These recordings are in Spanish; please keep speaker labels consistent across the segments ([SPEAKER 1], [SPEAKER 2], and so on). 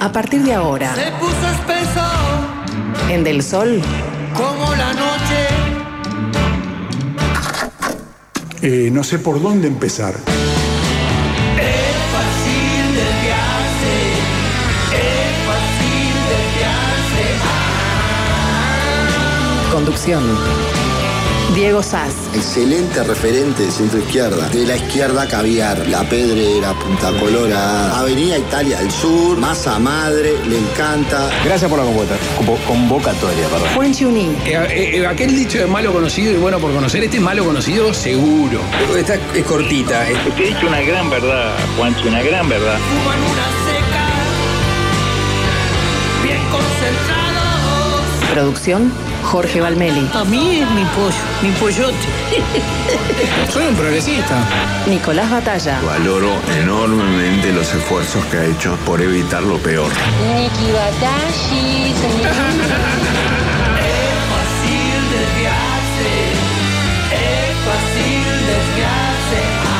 [SPEAKER 1] A partir de ahora,
[SPEAKER 2] se puso espeso
[SPEAKER 1] en Del Sol,
[SPEAKER 2] como la noche.
[SPEAKER 3] No sé por dónde empezar.
[SPEAKER 2] Es fácil desviarse, es fácil desviarse.
[SPEAKER 1] conducción. Diego Sass.
[SPEAKER 4] Excelente referente de centro izquierda. De la izquierda Caviar, La Pedrera, Punta Colorada, Avenida Italia del Sur, Masa Madre, le encanta.
[SPEAKER 5] Gracias por la convocatoria, perdón.
[SPEAKER 1] Juan Chuní.
[SPEAKER 6] Aquel dicho de malo conocido y bueno por conocer, este es malo conocido seguro. Esta es cortita.
[SPEAKER 7] Te he dicho una gran verdad, Juancho, una gran verdad.
[SPEAKER 2] Fuman una seca, bien concentrados.
[SPEAKER 1] Producción, Jorge Valmeli.
[SPEAKER 8] A mí es mi pollo, mi pollote.
[SPEAKER 6] Soy un progresista.
[SPEAKER 1] Nicolás Batalla.
[SPEAKER 9] Valoro enormemente los esfuerzos que ha hecho por evitar lo peor.
[SPEAKER 10] Niki Batashi,
[SPEAKER 2] Es fácil desviarse, es fácil desviarse.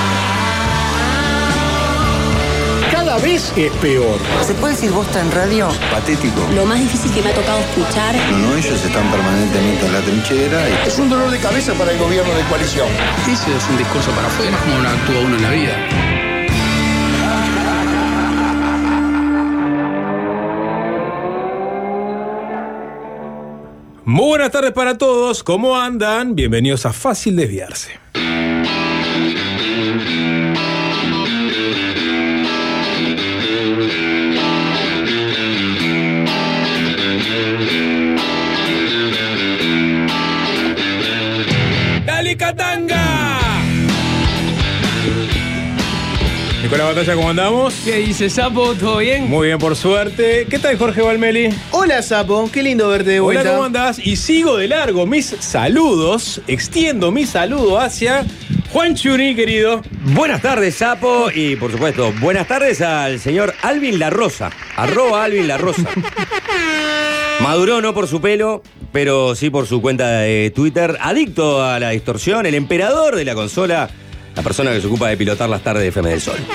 [SPEAKER 3] Cada vez es peor.
[SPEAKER 8] ¿Se puede decir bosta en radio?
[SPEAKER 9] Patético.
[SPEAKER 10] Lo más difícil que me ha tocado escuchar.
[SPEAKER 9] No, ellos están permanentemente en la trinchera.
[SPEAKER 4] Es un dolor de cabeza para el gobierno de coalición.
[SPEAKER 6] Ese es un discurso para afuera, como no actúa uno en la vida.
[SPEAKER 11] Muy buenas tardes para todos, ¿cómo andan? Bienvenidos a Fácil Desviarse. ¡Dale, Catanga! Nicolás Batalla, ¿cómo andamos?
[SPEAKER 12] ¿Qué dice, Sapo? ¿Todo bien?
[SPEAKER 11] Muy bien, por suerte. ¿Qué tal, Jorge Valmeli?
[SPEAKER 12] Hola, Sapo. Qué lindo verte de vuelta.
[SPEAKER 11] Hola, ¿cómo andás? Y sigo de largo mis saludos, extiendo mi saludo hacia Juan Chuní, querido.
[SPEAKER 5] Buenas tardes, Sapo, y por supuesto, buenas tardes al señor Alvin La Rosa, @Alvin La Rosa. Maduró no por su pelo, pero sí por su cuenta de Twitter. Adicto a la distorsión, el emperador de la consola, la persona que se ocupa de pilotar las tardes de FM del Sol.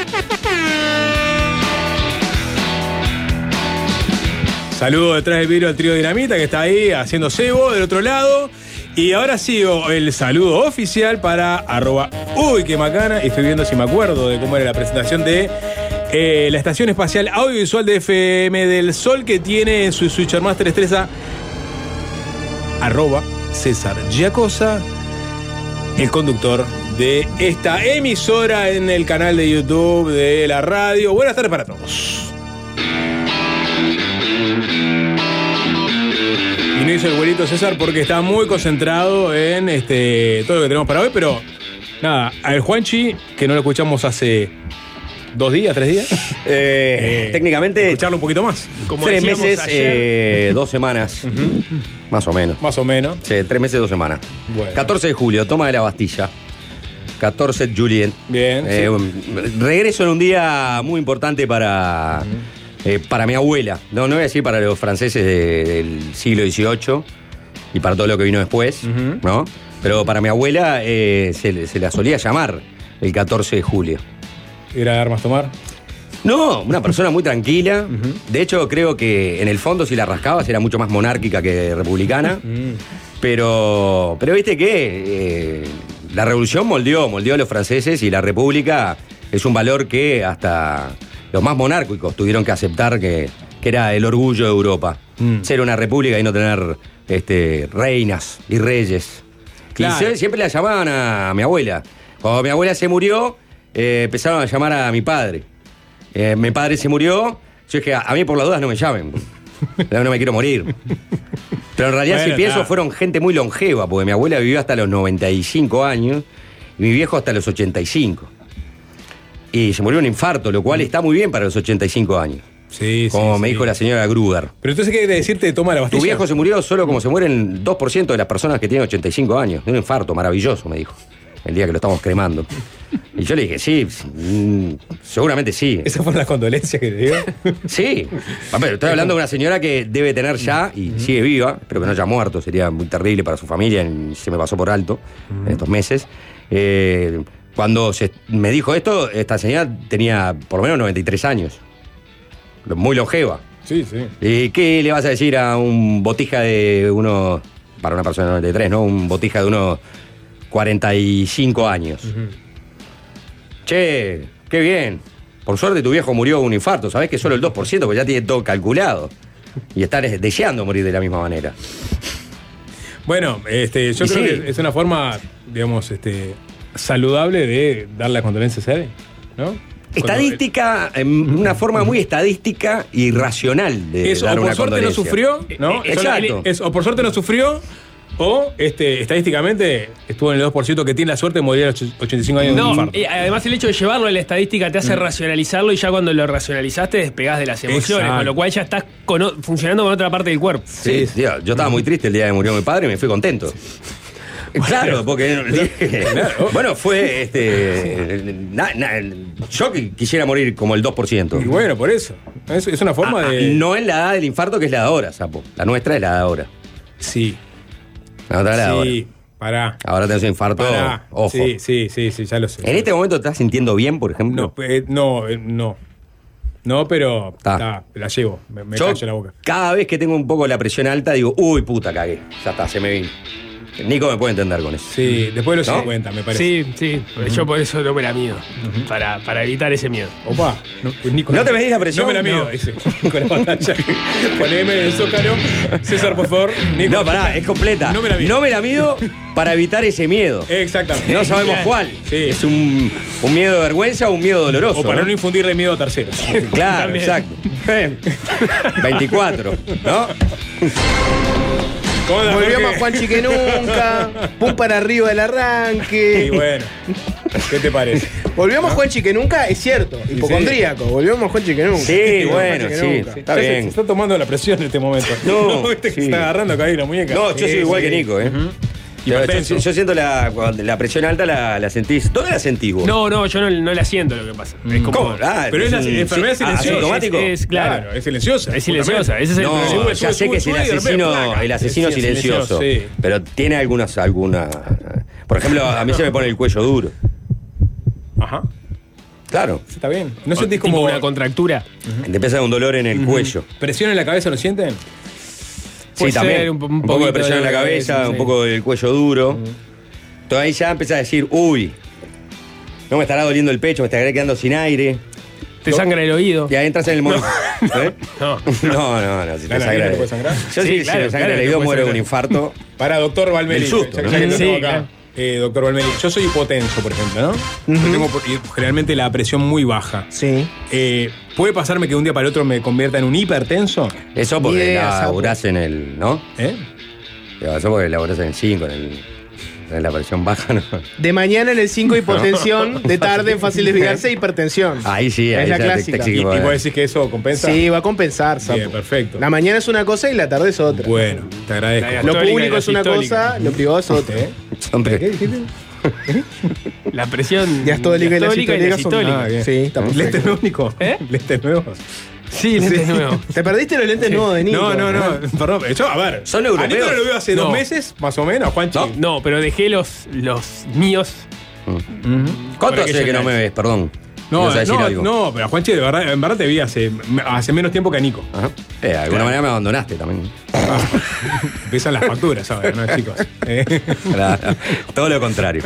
[SPEAKER 11] Saludo detrás del vidrio al trío Dinamita, que está ahí haciendo cebo del otro lado. Y ahora sigo el saludo oficial para @Uy, qué macana. Y estoy viendo si me acuerdo de cómo era la presentación de la estación espacial audiovisual de FM del Sol, que tiene en su Switcher Master Estrella @César Giacosa, el conductor de esta emisora en el canal de YouTube de la radio. Buenas tardes para todos. Y no hizo el vuelito César porque está muy concentrado en todo lo que tenemos para hoy, pero nada, al Juanchi, que no lo escuchamos hace 2 días, 3 días.
[SPEAKER 5] Técnicamente,
[SPEAKER 11] escucharlo un poquito más.
[SPEAKER 5] Como 3 meses, 2 semanas. Más o menos.
[SPEAKER 11] Más o menos.
[SPEAKER 5] Sí, 3 meses, 2 semanas.
[SPEAKER 11] Bueno.
[SPEAKER 5] 14 de julio, toma de la Bastilla. 14 de Julien.
[SPEAKER 11] Bien.
[SPEAKER 5] Sí. Regreso en un día muy importante para mi abuela. No voy a decir para los franceses del siglo XVIII y para todo lo que vino después, ¿no? Pero para mi abuela se la solía llamar el 14 de julio.
[SPEAKER 11] ¿Era de armas tomar?
[SPEAKER 5] No, una persona muy tranquila. De hecho, creo que en el fondo, si la rascabas, era mucho más monárquica que republicana. Pero viste que la revolución moldeó a los franceses, y la república es un valor que hasta los más monárquicos tuvieron que aceptar, que era el orgullo de Europa. Ser una república y no tener reinas y reyes. Claro. Y siempre la llamaban a mi abuela. Cuando mi abuela se murió, empezaron a llamar a mi padre. Mi padre se murió. Yo dije, a mí por las dudas no me llamen. No me quiero morir. Pero en realidad, bueno, si pienso, fueron gente muy longeva, porque mi abuela vivió hasta los 95 años y mi viejo hasta los 85. Y se murió un infarto, lo cual está muy bien para los 85 años.
[SPEAKER 11] Sí,
[SPEAKER 5] como me dijo la señora Gruber.
[SPEAKER 11] Pero entonces, ¿qué quiere decirte? Toma la Bastilla.
[SPEAKER 5] Tu viejo se murió solo como se mueren 2% de las personas que tienen 85 años. De un infarto maravilloso, me dijo, el día que lo estamos cremando. Y yo le dije, sí, seguramente sí.
[SPEAKER 11] ¿Esas fueron las condolencias que te dio?
[SPEAKER 5] Sí. Pero estoy hablando de una señora que debe tener ya, y sigue viva, pero que no haya muerto, sería muy terrible para su familia, y se me pasó por alto en estos meses. Cuando me dijo esto, esta señora tenía por lo menos 93 años. Muy longeva.
[SPEAKER 11] Sí, sí.
[SPEAKER 5] ¿Y qué le vas a decir a un botija de unos, para una persona de 93, ¿no? Un botija de unos 45 años. Che, qué bien. Por suerte tu viejo murió de un infarto. Sabés que solo el 2%, porque ya tiene todo calculado. Y está deseando morir de la misma manera.
[SPEAKER 11] Bueno, yo creo que es una forma, digamos, saludable de dar las condolencias a él, ¿no?
[SPEAKER 5] Estadística, una forma muy estadística y racional de
[SPEAKER 11] eso,
[SPEAKER 5] dar
[SPEAKER 11] o por
[SPEAKER 5] una
[SPEAKER 11] suerte no
[SPEAKER 5] condolencia.
[SPEAKER 11] sufrió, ¿no?
[SPEAKER 5] Exacto.
[SPEAKER 11] O por suerte no sufrió, o estadísticamente estuvo en el 2% que tiene la suerte de morir a los 85 años de un infarto.
[SPEAKER 13] Y además el hecho de llevarlo a la estadística te hace racionalizarlo y ya cuando lo racionalizaste despegás de las emociones,
[SPEAKER 11] Exacto.
[SPEAKER 13] con lo cual ya estás funcionando con otra parte del cuerpo.
[SPEAKER 5] Sí, tío, yo estaba muy triste el día que murió mi padre y me fui contento. Claro, porque bueno, fue yo quisiera morir como el 2%.
[SPEAKER 11] Y bueno, por eso. Es una forma de.
[SPEAKER 5] No en la edad del infarto, que es la de ahora, Sapo. La nuestra es la de ahora.
[SPEAKER 11] Sí.
[SPEAKER 5] La otra es la de ahora.
[SPEAKER 11] Sí, pará.
[SPEAKER 5] Ahora tenés un infarto,
[SPEAKER 11] Pará.
[SPEAKER 5] ojo.
[SPEAKER 11] Sí, ya lo sé.
[SPEAKER 5] ¿En este momento te estás sintiendo bien, por ejemplo?
[SPEAKER 11] No. No, pero la llevo. Me
[SPEAKER 5] Yo,
[SPEAKER 11] callo la boca.
[SPEAKER 5] cada vez que tengo un poco la presión alta, digo, uy, puta, cagué. Ya está, se me vino. Nico me puede entender con eso.
[SPEAKER 11] Sí, después de los
[SPEAKER 5] ¿No?
[SPEAKER 11] 50, me parece.
[SPEAKER 13] Sí. Yo por eso no me la mido. Para evitar ese miedo.
[SPEAKER 11] Opa, Nico,
[SPEAKER 5] ¿No te medís la presión?
[SPEAKER 11] No me la mido, dice. Nico la pantalla. Poneme en el zócalo. César, por favor. Nico,
[SPEAKER 5] No, pará, es completa.
[SPEAKER 11] No me la mido.
[SPEAKER 5] No me la mido para evitar ese miedo.
[SPEAKER 11] Exactamente.
[SPEAKER 5] No sabemos cuál.
[SPEAKER 11] Sí.
[SPEAKER 5] Es un miedo de vergüenza o un miedo doloroso.
[SPEAKER 11] O para no infundirle miedo a terceros.
[SPEAKER 5] Claro,
[SPEAKER 13] También.
[SPEAKER 5] exacto. 24, ¿no?
[SPEAKER 12] Volvió más Juanchi que nunca. Pum para arriba del arranque.
[SPEAKER 11] Y bueno, ¿qué te parece?
[SPEAKER 12] Volvió más Juanchi que nunca, es cierto. Hipocondríaco. Volvió más Juanchi que nunca.
[SPEAKER 5] Sí, bueno,
[SPEAKER 12] Juanchi que
[SPEAKER 5] sí.
[SPEAKER 12] nunca.
[SPEAKER 5] Está
[SPEAKER 11] Se
[SPEAKER 5] bien.
[SPEAKER 11] está tomando la presión en este momento.
[SPEAKER 5] No,
[SPEAKER 11] ¿Viste que
[SPEAKER 5] sí.
[SPEAKER 11] está agarrando acá ahí la muñeca?
[SPEAKER 5] No, yo soy igual que Nico, ¿eh?
[SPEAKER 11] Hipertenso.
[SPEAKER 5] Yo siento cuando la presión alta la sentís. ¿Dónde la sentís vos?
[SPEAKER 13] No, yo no la siento lo que pasa. Es como.
[SPEAKER 5] ¿Cómo? Ah,
[SPEAKER 11] Pero es la enfermedad silenciosa.
[SPEAKER 5] ¿Asintomático?
[SPEAKER 13] Es claro.
[SPEAKER 11] Es silenciosa.
[SPEAKER 13] Es silenciosa. Ese es el
[SPEAKER 5] No,
[SPEAKER 13] problema.
[SPEAKER 5] ya sé que es el asesino
[SPEAKER 11] Sí,
[SPEAKER 5] silencioso.
[SPEAKER 11] sí.
[SPEAKER 5] Pero tiene alguna. Por ejemplo, a mí se me pone el cuello duro.
[SPEAKER 11] Ajá.
[SPEAKER 5] Claro.
[SPEAKER 11] Está bien. ¿No sentís
[SPEAKER 13] Tipo
[SPEAKER 11] como
[SPEAKER 13] una contractura.
[SPEAKER 5] Te empieza a dar un dolor en el cuello.
[SPEAKER 11] presión en la cabeza? ¿Lo sienten?
[SPEAKER 5] Sí,
[SPEAKER 13] Puede
[SPEAKER 5] también.
[SPEAKER 13] ser
[SPEAKER 5] Un poco de
[SPEAKER 13] poquito
[SPEAKER 5] presión en la cabeza,
[SPEAKER 13] sí.
[SPEAKER 5] un poco del cuello duro. Entonces ahí ya empezás a decir, uy, no me estará doliendo el pecho, me estaré quedando sin aire.
[SPEAKER 13] Te sangra el oído.
[SPEAKER 5] Y ahí entras en el momento. ¿Eh?
[SPEAKER 13] No.
[SPEAKER 5] No, si te
[SPEAKER 11] ¿La nariz
[SPEAKER 5] sangra.
[SPEAKER 11] te puede sangrar?
[SPEAKER 5] Yo
[SPEAKER 13] Sí,
[SPEAKER 5] si
[SPEAKER 13] claro,
[SPEAKER 5] me sangra
[SPEAKER 13] claro
[SPEAKER 5] el
[SPEAKER 13] que
[SPEAKER 5] oído
[SPEAKER 13] puede
[SPEAKER 5] muero de un
[SPEAKER 13] sangrar.
[SPEAKER 5] infarto.
[SPEAKER 11] Para doctor Valmeli.
[SPEAKER 5] Del susto,
[SPEAKER 11] ya
[SPEAKER 5] ¿no?
[SPEAKER 11] que lo
[SPEAKER 13] Sí,
[SPEAKER 11] tengo acá.
[SPEAKER 13] claro.
[SPEAKER 11] Doctor Valmeli, yo soy hipotenso, por ejemplo, ¿no? Yo tengo generalmente la presión muy baja.
[SPEAKER 12] Sí.
[SPEAKER 11] ¿Puede pasarme que de un día para el otro me convierta en un hipertenso?
[SPEAKER 5] Eso porque
[SPEAKER 12] Idea, sapo.
[SPEAKER 5] laburás en el, ¿no?
[SPEAKER 11] ¿Eh?
[SPEAKER 5] Eso porque laburás en el 5, en la presión baja, ¿no?
[SPEAKER 12] De mañana en el 5 hipotensión, de tarde en fácil desviarse hipertensión.
[SPEAKER 5] Ahí sí, ahí
[SPEAKER 12] Es la
[SPEAKER 5] ya
[SPEAKER 12] clásica.
[SPEAKER 11] ¿Y vos decís que eso compensa?
[SPEAKER 12] Sí, va a compensar, sapo.
[SPEAKER 11] Bien, perfecto.
[SPEAKER 12] La mañana es una cosa y la tarde es otra.
[SPEAKER 11] Bueno, te agradezco.
[SPEAKER 13] La
[SPEAKER 12] Lo
[SPEAKER 13] Histórica y
[SPEAKER 12] público
[SPEAKER 13] la
[SPEAKER 12] es una
[SPEAKER 13] sistólica.
[SPEAKER 12] cosa, lo privado es otra.
[SPEAKER 5] Hombre,
[SPEAKER 11] ¿Qué dijiste?
[SPEAKER 13] La presión.
[SPEAKER 12] Diastólica y la
[SPEAKER 13] diastólica
[SPEAKER 12] sistólica son-
[SPEAKER 13] sistólica.
[SPEAKER 11] Ah, bien.
[SPEAKER 12] Sí, está perfecto.
[SPEAKER 11] ¿Lentes nuevos, Nico?
[SPEAKER 13] ¿Eh?
[SPEAKER 11] ¿Lentes nuevos?
[SPEAKER 13] Sí, lentes nuevos.
[SPEAKER 12] Te perdiste los lentes nuevos de Nico.
[SPEAKER 11] No, perdón. Yo, a ver.
[SPEAKER 5] ¿Son
[SPEAKER 11] A Nico
[SPEAKER 5] europeos?
[SPEAKER 11] lo veo hace
[SPEAKER 13] No.
[SPEAKER 11] 2 meses, más o menos, Juanchi.
[SPEAKER 13] No, pero dejé los míos.
[SPEAKER 5] ¿cuánto
[SPEAKER 13] Para que
[SPEAKER 5] hace que no
[SPEAKER 13] llegue.
[SPEAKER 5] me ves? Perdón.
[SPEAKER 11] No,
[SPEAKER 5] ¿Ibas a decir algo?
[SPEAKER 11] no, pero a Juanchi, de verdad, en verdad te vi hace menos tiempo que a Nico.
[SPEAKER 5] Ajá. De alguna manera me abandonaste también.
[SPEAKER 11] Empiezan las facturas, ¿sabes? ¿No, chicos?
[SPEAKER 5] Claro, todo lo contrario.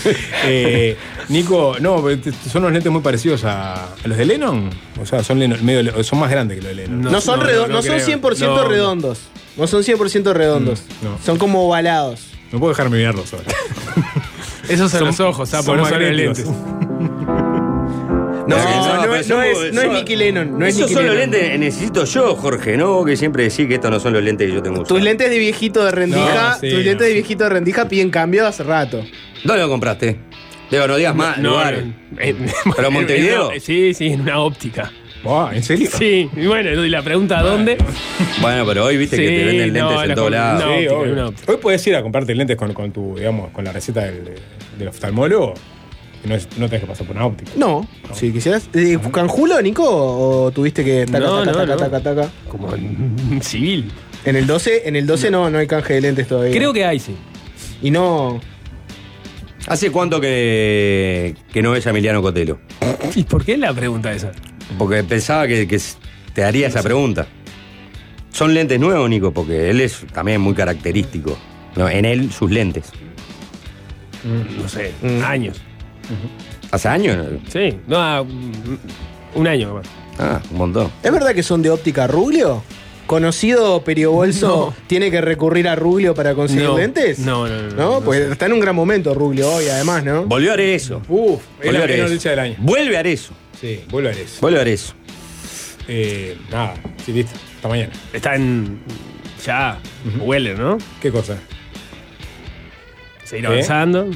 [SPEAKER 11] Nico, no, son unos lentes muy parecidos a los de Lennon. O sea, son son más grandes que los de Lennon.
[SPEAKER 12] No son, no son
[SPEAKER 13] creo.
[SPEAKER 12] 100%
[SPEAKER 13] No.
[SPEAKER 12] redondos. No son 100% redondos.
[SPEAKER 11] no.
[SPEAKER 12] Son como ovalados.
[SPEAKER 11] No puedo dejarme mirarlos ahora.
[SPEAKER 13] Esos son los ojos,
[SPEAKER 11] son
[SPEAKER 13] sapo, no son los
[SPEAKER 11] magnéticos.
[SPEAKER 13] lentes.
[SPEAKER 12] No,
[SPEAKER 5] pero
[SPEAKER 12] es
[SPEAKER 5] somos-
[SPEAKER 12] Nicky Lennon. No es
[SPEAKER 5] Esos
[SPEAKER 12] Nicky
[SPEAKER 5] son los
[SPEAKER 12] Lennon.
[SPEAKER 5] lentes que necesito yo, Jorge, ¿no? Que siempre decís que estos no son los lentes que yo tengo.
[SPEAKER 12] Tus lentes de viejito de rendija,
[SPEAKER 11] No, sí,
[SPEAKER 12] tus
[SPEAKER 11] no.
[SPEAKER 12] lentes de viejito de rendija piden cambio hace rato.
[SPEAKER 5] ¿Dónde lo compraste? Digo, no digas más lugares. ¿Pero en Montevideo?
[SPEAKER 13] Sí, en una óptica.
[SPEAKER 11] Wow, ¿en serio?
[SPEAKER 13] Sí, y bueno, y la pregunta ¿dónde?
[SPEAKER 5] Bueno, pero hoy viste que te
[SPEAKER 13] Sí,
[SPEAKER 5] venden lentes
[SPEAKER 13] no,
[SPEAKER 5] en
[SPEAKER 13] la
[SPEAKER 5] todos
[SPEAKER 13] con-
[SPEAKER 5] lados.
[SPEAKER 13] no.
[SPEAKER 11] Sí,
[SPEAKER 13] óptica,
[SPEAKER 11] obvio.
[SPEAKER 13] una óptica.
[SPEAKER 11] Hoy puedes ir a comprarte lentes con tu, digamos, con la receta del oftalmólogo. Y no tenés que pasar por una óptica.
[SPEAKER 12] No, si quisieras. ¿Canjulo, Nico? ¿O tuviste que taca,
[SPEAKER 13] No,
[SPEAKER 12] taca,
[SPEAKER 13] no,
[SPEAKER 12] taca,
[SPEAKER 13] no.
[SPEAKER 12] taca, taca?
[SPEAKER 13] Como en civil.
[SPEAKER 12] En el 12 no hay canje de lentes todavía.
[SPEAKER 13] Creo que hay, sí.
[SPEAKER 12] Y no.
[SPEAKER 5] ¿Hace cuánto que no ves a Emiliano Cotelo?
[SPEAKER 13] ¿Y por qué la pregunta esa?
[SPEAKER 5] Porque pensaba que te haría esa pregunta. Son lentes nuevos, Nico, porque él es también muy característico. No, en él, sus lentes.
[SPEAKER 13] No sé, años.
[SPEAKER 5] ¿Hace años?
[SPEAKER 13] Sí, no, un año más.
[SPEAKER 5] Ah, un montón.
[SPEAKER 12] ¿Es verdad que son de óptica Ruglio? ¿Conocido Periobolso tiene que recurrir a Ruglio para conseguir lentes?
[SPEAKER 13] No.
[SPEAKER 12] ¿No? Pues está en un gran momento Ruglio hoy, además, ¿no?
[SPEAKER 5] Volvió a Arezzo.
[SPEAKER 11] Es la noticia del año.
[SPEAKER 5] Vuelve a Arezzo.
[SPEAKER 11] Sí, vuelve a Arezzo.
[SPEAKER 5] Vuelve a Arezzo.
[SPEAKER 11] Nada, sí, listo. Hasta mañana.
[SPEAKER 13] Está en. Ya. Huele, ¿no?
[SPEAKER 11] ¿Qué cosa?
[SPEAKER 13] Seguir avanzando.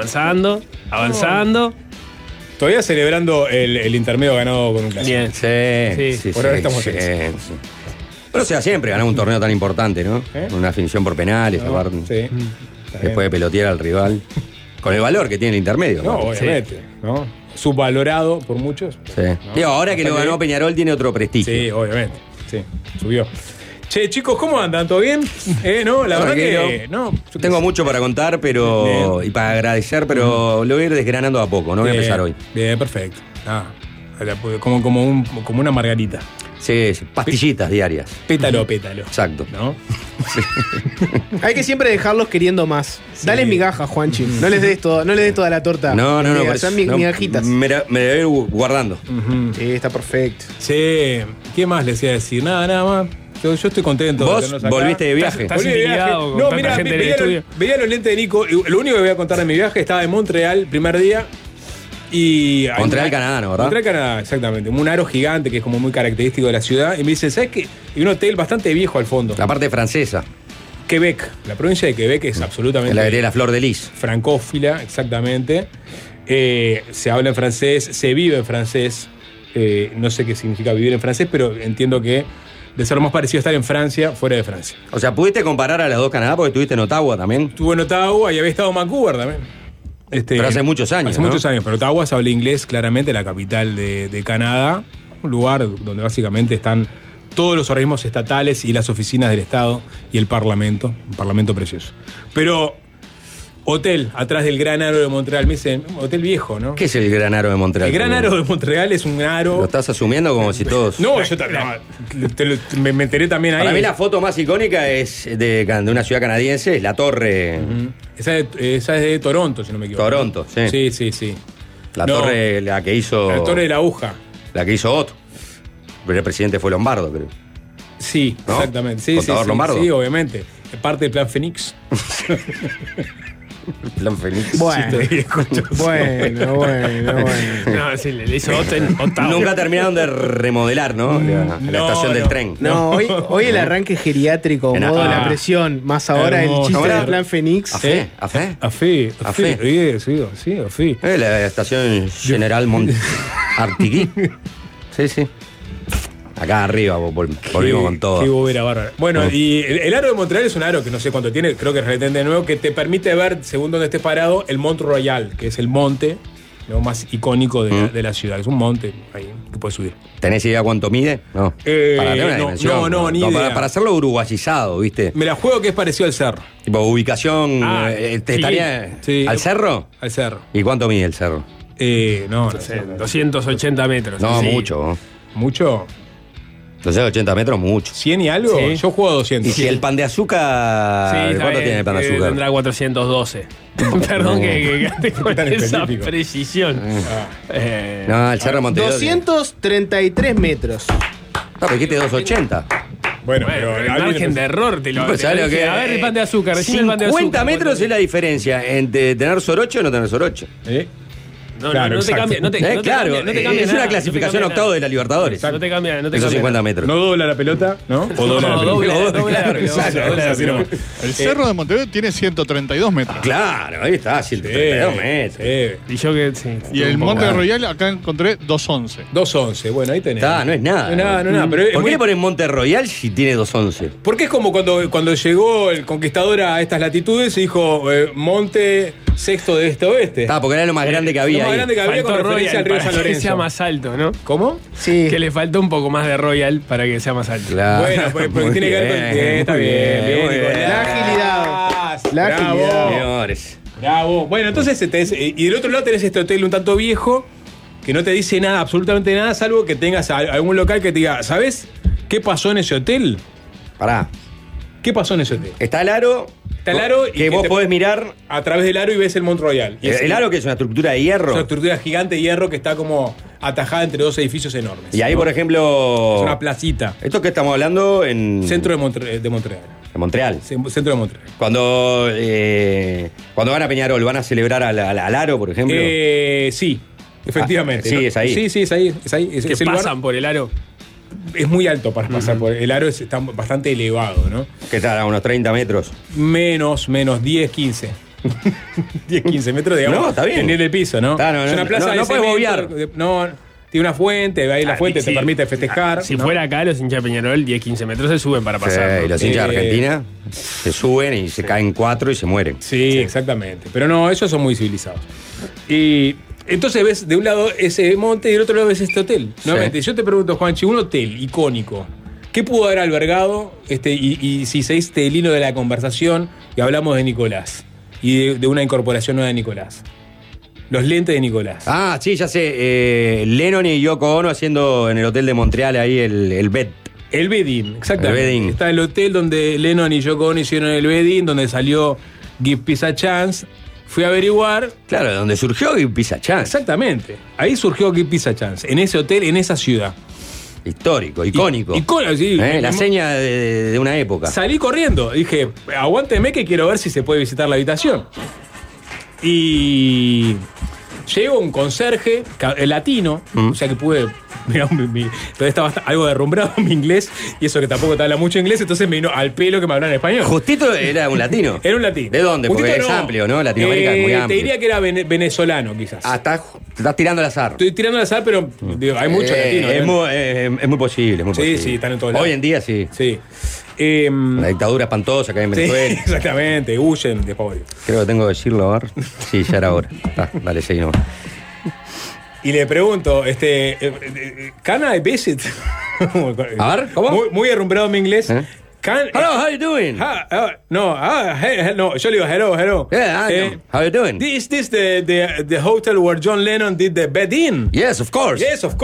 [SPEAKER 11] Todavía celebrando el intermedio ganado con un clásico.
[SPEAKER 13] Bien.
[SPEAKER 5] Sí.
[SPEAKER 11] Por ahora estamos
[SPEAKER 5] sí.
[SPEAKER 11] felices.
[SPEAKER 5] Pero o sea, siempre ganar un torneo tan importante, ¿no? Una definición por penales, aparte.
[SPEAKER 11] Sí.
[SPEAKER 5] Después de pelotear al rival. Con el valor que tiene el intermedio.
[SPEAKER 11] No, obviamente. ¿No? Subvalorado por muchos.
[SPEAKER 5] Sí. Digo, ahora que lo ganó Peñarol tiene otro prestigio.
[SPEAKER 11] Sí, obviamente. Sí, subió. Che, chicos, ¿cómo andan? ¿Todo bien? No, la verdad que no.
[SPEAKER 5] Tengo mucho para contar, pero y para agradecer, pero lo voy a ir desgranando a poco, no voy a empezar hoy.
[SPEAKER 11] Bien, perfecto. Como una margarita.
[SPEAKER 5] Sí, pastillitas diarias.
[SPEAKER 11] Pétalo a pétalo.
[SPEAKER 5] Exacto.
[SPEAKER 11] ¿No?
[SPEAKER 12] Hay que siempre dejarlos queriendo más. Sí. Dale migajas, Juanchi. No les des toda la torta.
[SPEAKER 5] No.
[SPEAKER 12] Son migajitas.
[SPEAKER 5] Me la voy a ir guardando.
[SPEAKER 12] Sí, está perfecto.
[SPEAKER 11] Sí. ¿Qué más les iba a decir? Nada más. Yo estoy contento.
[SPEAKER 5] ¿Vos volviste de viaje?
[SPEAKER 13] ¿Estás intimidado con tanta gente en el estudio?
[SPEAKER 11] Veía los lentes de Nico. Lo único que voy a contar de mi viaje, estaba en Montreal, primer día. Y
[SPEAKER 5] Montreal, Canadá, ¿no? ¿Verdad?
[SPEAKER 11] Montreal, Canadá, exactamente. Un aro gigante que es como muy característico de la ciudad. Y me dicen, ¿sabes qué? Y un hotel bastante viejo al fondo.
[SPEAKER 5] La parte francesa.
[SPEAKER 11] Quebec. La provincia de Quebec es absolutamente...
[SPEAKER 5] La de la Flor de Lis.
[SPEAKER 11] Francófila, exactamente. Se habla en francés, se vive en francés. No sé qué significa vivir en francés, pero entiendo que de ser lo más parecido a estar en Francia, fuera de Francia.
[SPEAKER 5] O sea, ¿pudiste comparar a las dos Canadá? Porque estuviste en Ottawa también.
[SPEAKER 11] Estuve en Ottawa y había estado en Vancouver también.
[SPEAKER 5] Pero hace muchos años.
[SPEAKER 11] Hace muchos años, pero Ottawa se habla inglés, claramente, la capital de Canadá. Un lugar donde básicamente están todos los organismos estatales y las oficinas del Estado y el Parlamento. Un Parlamento precioso. Pero hotel, atrás del Gran Aro de Montreal. Me dicen, hotel viejo, ¿no?
[SPEAKER 5] ¿Qué es el Gran Aro de Montreal?
[SPEAKER 11] El Gran Aro de Montreal es un aro...
[SPEAKER 5] Lo estás asumiendo como si todos...
[SPEAKER 11] No, yo me enteré también ahí.
[SPEAKER 5] Para mí la foto más icónica es de una ciudad canadiense, es la torre...
[SPEAKER 11] Esa es de Toronto, si no me equivoco.
[SPEAKER 5] Toronto, sí.
[SPEAKER 11] Sí.
[SPEAKER 5] La torre, la que hizo...
[SPEAKER 11] La torre de la aguja.
[SPEAKER 5] La que hizo Otto. Pero el presidente fue Lombardo, creo.
[SPEAKER 11] Sí, ¿no? Exactamente. Sí,
[SPEAKER 5] ¿Contador Lombardo?
[SPEAKER 11] Sí, obviamente. Es parte del Plan Fénix.
[SPEAKER 5] El Plan Fénix.
[SPEAKER 12] Bueno.
[SPEAKER 13] No, sí, le hizo Ottawa.
[SPEAKER 5] Nunca terminaron de remodelar, ¿no? La estación del tren.
[SPEAKER 12] No, hoy el arranque geriátrico, modo de la presión, más ahora el chiste del Plan Fénix.
[SPEAKER 5] ¿A fe?
[SPEAKER 11] Sí.
[SPEAKER 5] La estación General Artigui. Sí. Acá arriba volvimos con todo.
[SPEAKER 11] Qué bobera bárbara. Bueno, y el aro de Montreal es un aro que no sé cuánto tiene, creo que es relativamente nuevo, que te permite ver, según donde estés parado, el Mont Royal, que es el monte más icónico de la ciudad. Es un monte ahí que puedes subir.
[SPEAKER 5] ¿Tenés idea cuánto mide? No.
[SPEAKER 11] Para tener una dimensión. No, ni idea.
[SPEAKER 5] Para hacerlo uruguayizado, ¿viste?
[SPEAKER 11] Me la juego que es parecido al cerro.
[SPEAKER 5] Tipo, ubicación. ¿Estaría al cerro?
[SPEAKER 11] Al cerro.
[SPEAKER 5] ¿Y cuánto mide el cerro?
[SPEAKER 13] No sé, 280 metros.
[SPEAKER 5] No, mucho.
[SPEAKER 11] ¿Mucho?
[SPEAKER 5] 280 metros, mucho.
[SPEAKER 11] ¿100 y algo?
[SPEAKER 13] Sí.
[SPEAKER 11] Yo juego a 200.
[SPEAKER 5] ¿Y si el pan de azúcar? ¿Cuánto tiene el pan de azúcar?
[SPEAKER 13] Tendrá 412. Perdón que con esa precisión.
[SPEAKER 5] No, el cerro de Montevideo.
[SPEAKER 12] 233 metros.
[SPEAKER 5] No, pero dijiste 280.
[SPEAKER 13] Bueno, pero el margen de error te lo
[SPEAKER 5] pues, a ver,
[SPEAKER 13] el pan de azúcar.
[SPEAKER 5] 50 metros es la diferencia entre tener soroche o no tener soroche.
[SPEAKER 13] No, claro, no te cambia. No te cambia
[SPEAKER 5] es una clasificación octavo de la Libertadores.
[SPEAKER 13] No te cambia.
[SPEAKER 5] Esos 50 metros.
[SPEAKER 11] No dobla la pelota, ¿no? O dobla la pelota.
[SPEAKER 14] El cerro de Montevideo tiene 132 metros.
[SPEAKER 5] Claro, ahí está, 132 metros.
[SPEAKER 13] Y yo que sí.
[SPEAKER 14] Y el Monte Royal acá encontré 211.
[SPEAKER 11] 211, bueno, ahí tenés.
[SPEAKER 5] No es nada.
[SPEAKER 11] No es nada. Pero
[SPEAKER 5] ¿por qué le ponen Monte Royal si tiene 211?
[SPEAKER 11] Porque es como cuando llegó el conquistador a estas latitudes y dijo Monte Sexto de este oeste.
[SPEAKER 5] Porque era lo más grande que había.
[SPEAKER 11] Más grande que había con referencia al río San Lorenzo.
[SPEAKER 13] Que sea más alto, ¿no?
[SPEAKER 11] ¿Cómo?
[SPEAKER 12] Sí.
[SPEAKER 13] Que le faltó un poco más de Royal para que sea más alto.
[SPEAKER 5] Claro.
[SPEAKER 11] Bueno, pues tiene que ver con... Está bien.
[SPEAKER 12] La agilidad. La agilidad.
[SPEAKER 5] Señores.
[SPEAKER 11] Bravo. Bueno, entonces, y del otro lado tenés este hotel un tanto viejo que no te dice nada, absolutamente nada, salvo que tengas algún local que te diga, ¿sabes qué pasó en ese hotel?
[SPEAKER 5] Pará.
[SPEAKER 11] ¿Qué pasó en ese hotel?
[SPEAKER 5] Está el aro.
[SPEAKER 11] Está el aro y
[SPEAKER 5] que vos podés mirar
[SPEAKER 11] a través del aro y ves el Mont Royal. Y
[SPEAKER 5] el aro, que es una estructura de hierro.
[SPEAKER 11] Es una estructura gigante de hierro que está como atajada entre dos edificios enormes.
[SPEAKER 5] Y ahí, por ejemplo.
[SPEAKER 11] Es una placita.
[SPEAKER 5] ¿Esto que estamos hablando? En.
[SPEAKER 11] Centro de Montreal.
[SPEAKER 5] De Montreal.
[SPEAKER 11] Centro de Montreal.
[SPEAKER 5] Cuando van a Peñarol, ¿van a celebrar al aro, por ejemplo?
[SPEAKER 11] Sí, efectivamente.
[SPEAKER 5] Sí, ¿no? Es ahí.
[SPEAKER 11] Sí, es ahí.
[SPEAKER 13] ¿Que pasan por el aro?
[SPEAKER 11] Es muy alto para pasar por el aro, está bastante elevado, ¿no?
[SPEAKER 5] ¿Qué tal? ¿A unos 30 metros?
[SPEAKER 11] Menos, 10, 15. 10, 15 metros, digamos.
[SPEAKER 5] No, está bien.
[SPEAKER 11] En nivel del piso, ¿no?
[SPEAKER 5] Claro,
[SPEAKER 11] es una plaza
[SPEAKER 5] no puedes bobear.
[SPEAKER 11] No, tiene una fuente, ahí la fuente te permite festejar.
[SPEAKER 13] Si fuera acá, los hinchas de Peñarol, 10, 15 metros se suben para pasar.
[SPEAKER 5] Sí, y los hinchas de Argentina se suben y se caen 4 y se mueren.
[SPEAKER 11] Sí, exactamente. Pero no, ellos son muy civilizados. Y entonces ves de un lado ese monte y del otro lado ves este hotel. Nuevamente, yo te pregunto, Juanchi, un hotel icónico, ¿qué pudo haber albergado? Y si seguiste el hilo de la conversación y hablamos de Nicolás y de una incorporación nueva de Nicolás. Los lentes de Nicolás.
[SPEAKER 5] Ah, sí, ya sé. Lennon y Yoko Ono haciendo en el hotel de Montreal ahí el bed.
[SPEAKER 11] El bedding, exactamente.
[SPEAKER 5] El bedding.
[SPEAKER 11] Está el hotel donde Lennon y Yoko Ono hicieron el bedding, donde salió Give Peace a Chance. Fui a averiguar.
[SPEAKER 5] Claro, donde surgió Give Peace a Chance.
[SPEAKER 11] Exactamente. Ahí surgió Give Peace a Chance. En ese hotel, en esa ciudad.
[SPEAKER 5] Histórico, icónico.
[SPEAKER 11] Sí.
[SPEAKER 5] La seña de una época.
[SPEAKER 11] Salí corriendo. Dije, aguánteme que quiero ver si se puede visitar la habitación. Y llegó un conserje latino, o sea que pude. Mirá, todavía estaba algo derrumbrado mi inglés, y eso que tampoco te habla mucho inglés, entonces me vino al pelo que me hablan en español.
[SPEAKER 5] Justito era un latino.
[SPEAKER 11] Era un latino.
[SPEAKER 5] ¿De dónde? Porque
[SPEAKER 11] Justito
[SPEAKER 5] es amplio, ¿no? Latinoamérica es muy amplio.
[SPEAKER 11] Te diría que era venezolano, quizás.
[SPEAKER 5] Ah, estás tirando al azar.
[SPEAKER 11] Estoy tirando al azar, pero digo, hay muchos latinos.
[SPEAKER 5] Es muy posible,
[SPEAKER 11] Sí, están en todos lados.
[SPEAKER 5] Hoy en día sí.
[SPEAKER 11] Sí.
[SPEAKER 5] La dictadura espantosa que hay en Venezuela.
[SPEAKER 11] Sí, exactamente, huyen de Pablo.
[SPEAKER 5] Creo que tengo que decirlo, a ver. Sí, ya era hora. Dale, seguí nomás.
[SPEAKER 11] Y le pregunto, ¿can I visit?
[SPEAKER 5] A ver, ¿cómo?
[SPEAKER 11] Muy derrumbrado mi inglés.
[SPEAKER 5] Hello, how you doing?
[SPEAKER 11] No, yo le digo hello.
[SPEAKER 5] Yeah, I know. How you doing?
[SPEAKER 11] Is this the hotel where John Lennon did the bed-in?
[SPEAKER 5] Yes, of course.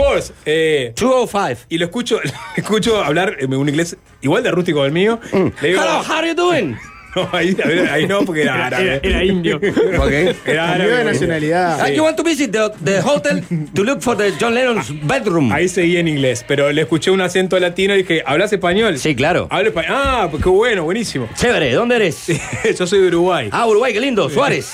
[SPEAKER 11] 205. Y lo escucho hablar en un inglés igual de rústico del mío. Le digo,
[SPEAKER 5] hello, how you doing?
[SPEAKER 11] No, ahí no, porque era árabe.
[SPEAKER 13] Era indio.
[SPEAKER 5] Okay.
[SPEAKER 11] Era árabe.
[SPEAKER 12] Cambió de nacionalidad.
[SPEAKER 5] You want to visit the hotel to look for the John Lennon's bedroom.
[SPEAKER 11] Ahí seguí en inglés, pero le escuché un acento latino y dije, ¿hablas español?
[SPEAKER 5] Sí, claro.
[SPEAKER 11] Hablo español. Ah, pues qué bueno, buenísimo.
[SPEAKER 5] Chévere, ¿dónde eres?
[SPEAKER 11] Yo soy de Uruguay.
[SPEAKER 5] Ah, Uruguay, qué lindo, Suárez.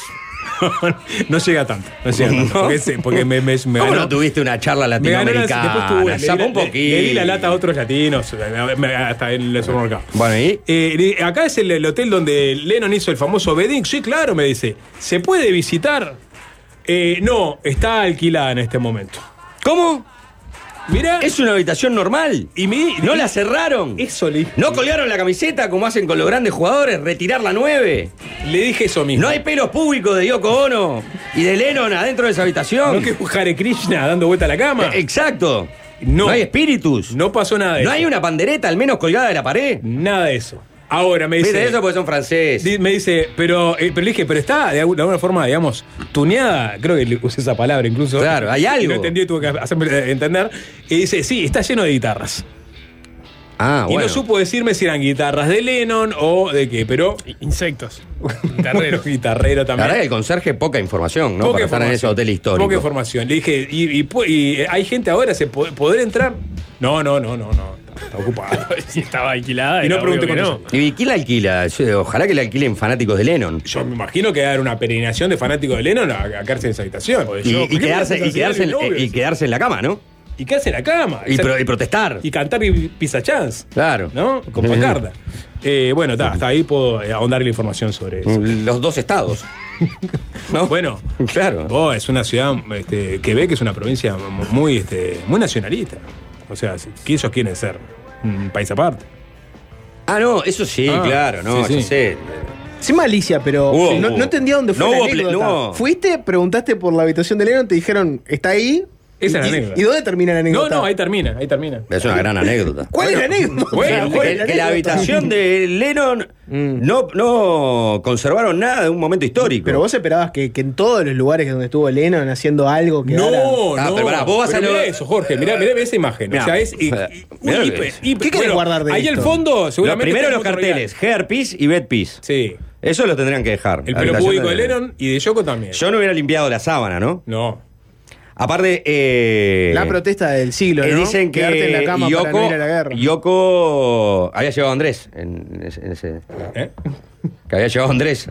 [SPEAKER 11] No llega tanto.
[SPEAKER 5] ¿No?
[SPEAKER 11] Porque me
[SPEAKER 5] ¿Cómo
[SPEAKER 11] ganó,
[SPEAKER 5] no tuviste una charla
[SPEAKER 11] me ganó
[SPEAKER 5] latinoamericana?
[SPEAKER 11] después tuve,
[SPEAKER 5] un poquito.
[SPEAKER 11] le di la lata a otros latinos, hasta en el supermercado.
[SPEAKER 5] Bueno, ¿y?
[SPEAKER 11] Acá es el hotel donde Lennon hizo el famoso bedding. Sí, claro, me dice. ¿Se puede visitar? No, está alquilada en este momento.
[SPEAKER 5] ¿Cómo?
[SPEAKER 11] Mirá.
[SPEAKER 5] Es una habitación normal. ¿No la cerraron?
[SPEAKER 11] Eso le dije.
[SPEAKER 5] ¿No colgaron la camiseta como hacen con los grandes jugadores? ¿Retirar la 9?
[SPEAKER 11] Le dije eso mismo.
[SPEAKER 5] ¿No hay pelos públicos de Yoko Ono y de Lennon adentro de esa habitación?
[SPEAKER 11] ¿No que Hare Krishna dando vuelta a la cama?
[SPEAKER 5] Exacto.
[SPEAKER 11] No.
[SPEAKER 5] ¿No hay espíritus?
[SPEAKER 11] No pasó nada de eso.
[SPEAKER 5] ¿No hay una pandereta al menos colgada de la pared?
[SPEAKER 11] Nada de eso. Ahora me dice.
[SPEAKER 5] ¿Viste eso porque son franceses?
[SPEAKER 11] Me dice, pero le dije, pero está de alguna forma, digamos, tuneada. Creo que le usé esa palabra incluso.
[SPEAKER 5] Claro, hay algo.
[SPEAKER 11] Y no entendí, tuve que hacerme entender. Y dice, sí, está lleno de guitarras.
[SPEAKER 5] Ah,
[SPEAKER 11] y
[SPEAKER 5] bueno.
[SPEAKER 11] no supo decirme si eran guitarras de Lennon o de qué, pero.
[SPEAKER 13] Insectos.
[SPEAKER 11] Guitarrero también.
[SPEAKER 5] La verdad que el conserje, poca información, ¿no? Para estar en ese hotel histórico.
[SPEAKER 11] Poca información. Le dije, ¿y hay gente ahora? ¿Poder entrar? No. Está ocupado.
[SPEAKER 13] Si estaba alquilada.
[SPEAKER 11] Y no pregunté con
[SPEAKER 13] no.
[SPEAKER 5] ¿Y quién la alquila? Ojalá que la alquilen fanáticos de Lennon.
[SPEAKER 11] Yo me imagino que va a haber una peregrinación de fanáticos de Lennon a quedarse en esa habitación.
[SPEAKER 5] Y quedarse en la cama, ¿no?
[SPEAKER 11] Y quedarse en la cama.
[SPEAKER 5] Y protestar.
[SPEAKER 11] Y cantar Pizza Chance.
[SPEAKER 5] Claro.
[SPEAKER 11] ¿No? Con pancarta. Bueno, hasta ahí puedo ahondar la información sobre eso.
[SPEAKER 5] Los dos estados. ¿No?
[SPEAKER 11] Bueno,
[SPEAKER 5] claro.
[SPEAKER 11] Es una ciudad, Quebec es una provincia muy nacionalista. O sea, que ellos quieren ser un país aparte.
[SPEAKER 5] Ah, no, eso sí, claro, no,
[SPEAKER 11] sí.
[SPEAKER 5] yo sé.
[SPEAKER 12] Sin malicia, pero no entendía dónde fue la anécdota. ¿Fuiste, preguntaste por la habitación de Lennon, te dijeron, está ahí?
[SPEAKER 11] Esa es la anécdota.
[SPEAKER 12] ¿Y dónde termina la anécdota?
[SPEAKER 11] No, ahí termina.
[SPEAKER 5] Es una gran anécdota.
[SPEAKER 12] ¿Cuál es la anécdota?
[SPEAKER 5] Que la habitación de Lennon no conservaron nada de un momento histórico.
[SPEAKER 12] Pero vos esperabas que en todos los lugares donde estuvo Lennon haciendo algo que
[SPEAKER 11] No,
[SPEAKER 5] pero pará, vos vas a
[SPEAKER 11] mirá eso, Jorge, mirá esa imagen.
[SPEAKER 5] Mirá,
[SPEAKER 11] o sea, es
[SPEAKER 5] mirá
[SPEAKER 12] ¿Qué querés guardar de
[SPEAKER 11] ahí
[SPEAKER 12] esto?
[SPEAKER 11] al fondo, seguramente.
[SPEAKER 5] Primero
[SPEAKER 11] está
[SPEAKER 5] los
[SPEAKER 11] Motor
[SPEAKER 5] carteles, Hair Piece y Bed Piece.
[SPEAKER 11] Sí.
[SPEAKER 5] Eso lo tendrían que dejar.
[SPEAKER 11] El
[SPEAKER 5] La
[SPEAKER 11] pelo
[SPEAKER 5] habitación
[SPEAKER 11] público de Lennon y de Yoko también.
[SPEAKER 5] Yo no hubiera limpiado la sábana, ¿no?
[SPEAKER 11] No.
[SPEAKER 5] Aparte,
[SPEAKER 12] la protesta del siglo, ¿no?
[SPEAKER 5] dicen que
[SPEAKER 12] Quedarte en la cama para no ir a la guerra.
[SPEAKER 5] Yoko había llevado a Andrés en ese. Que había llevado a Andrés.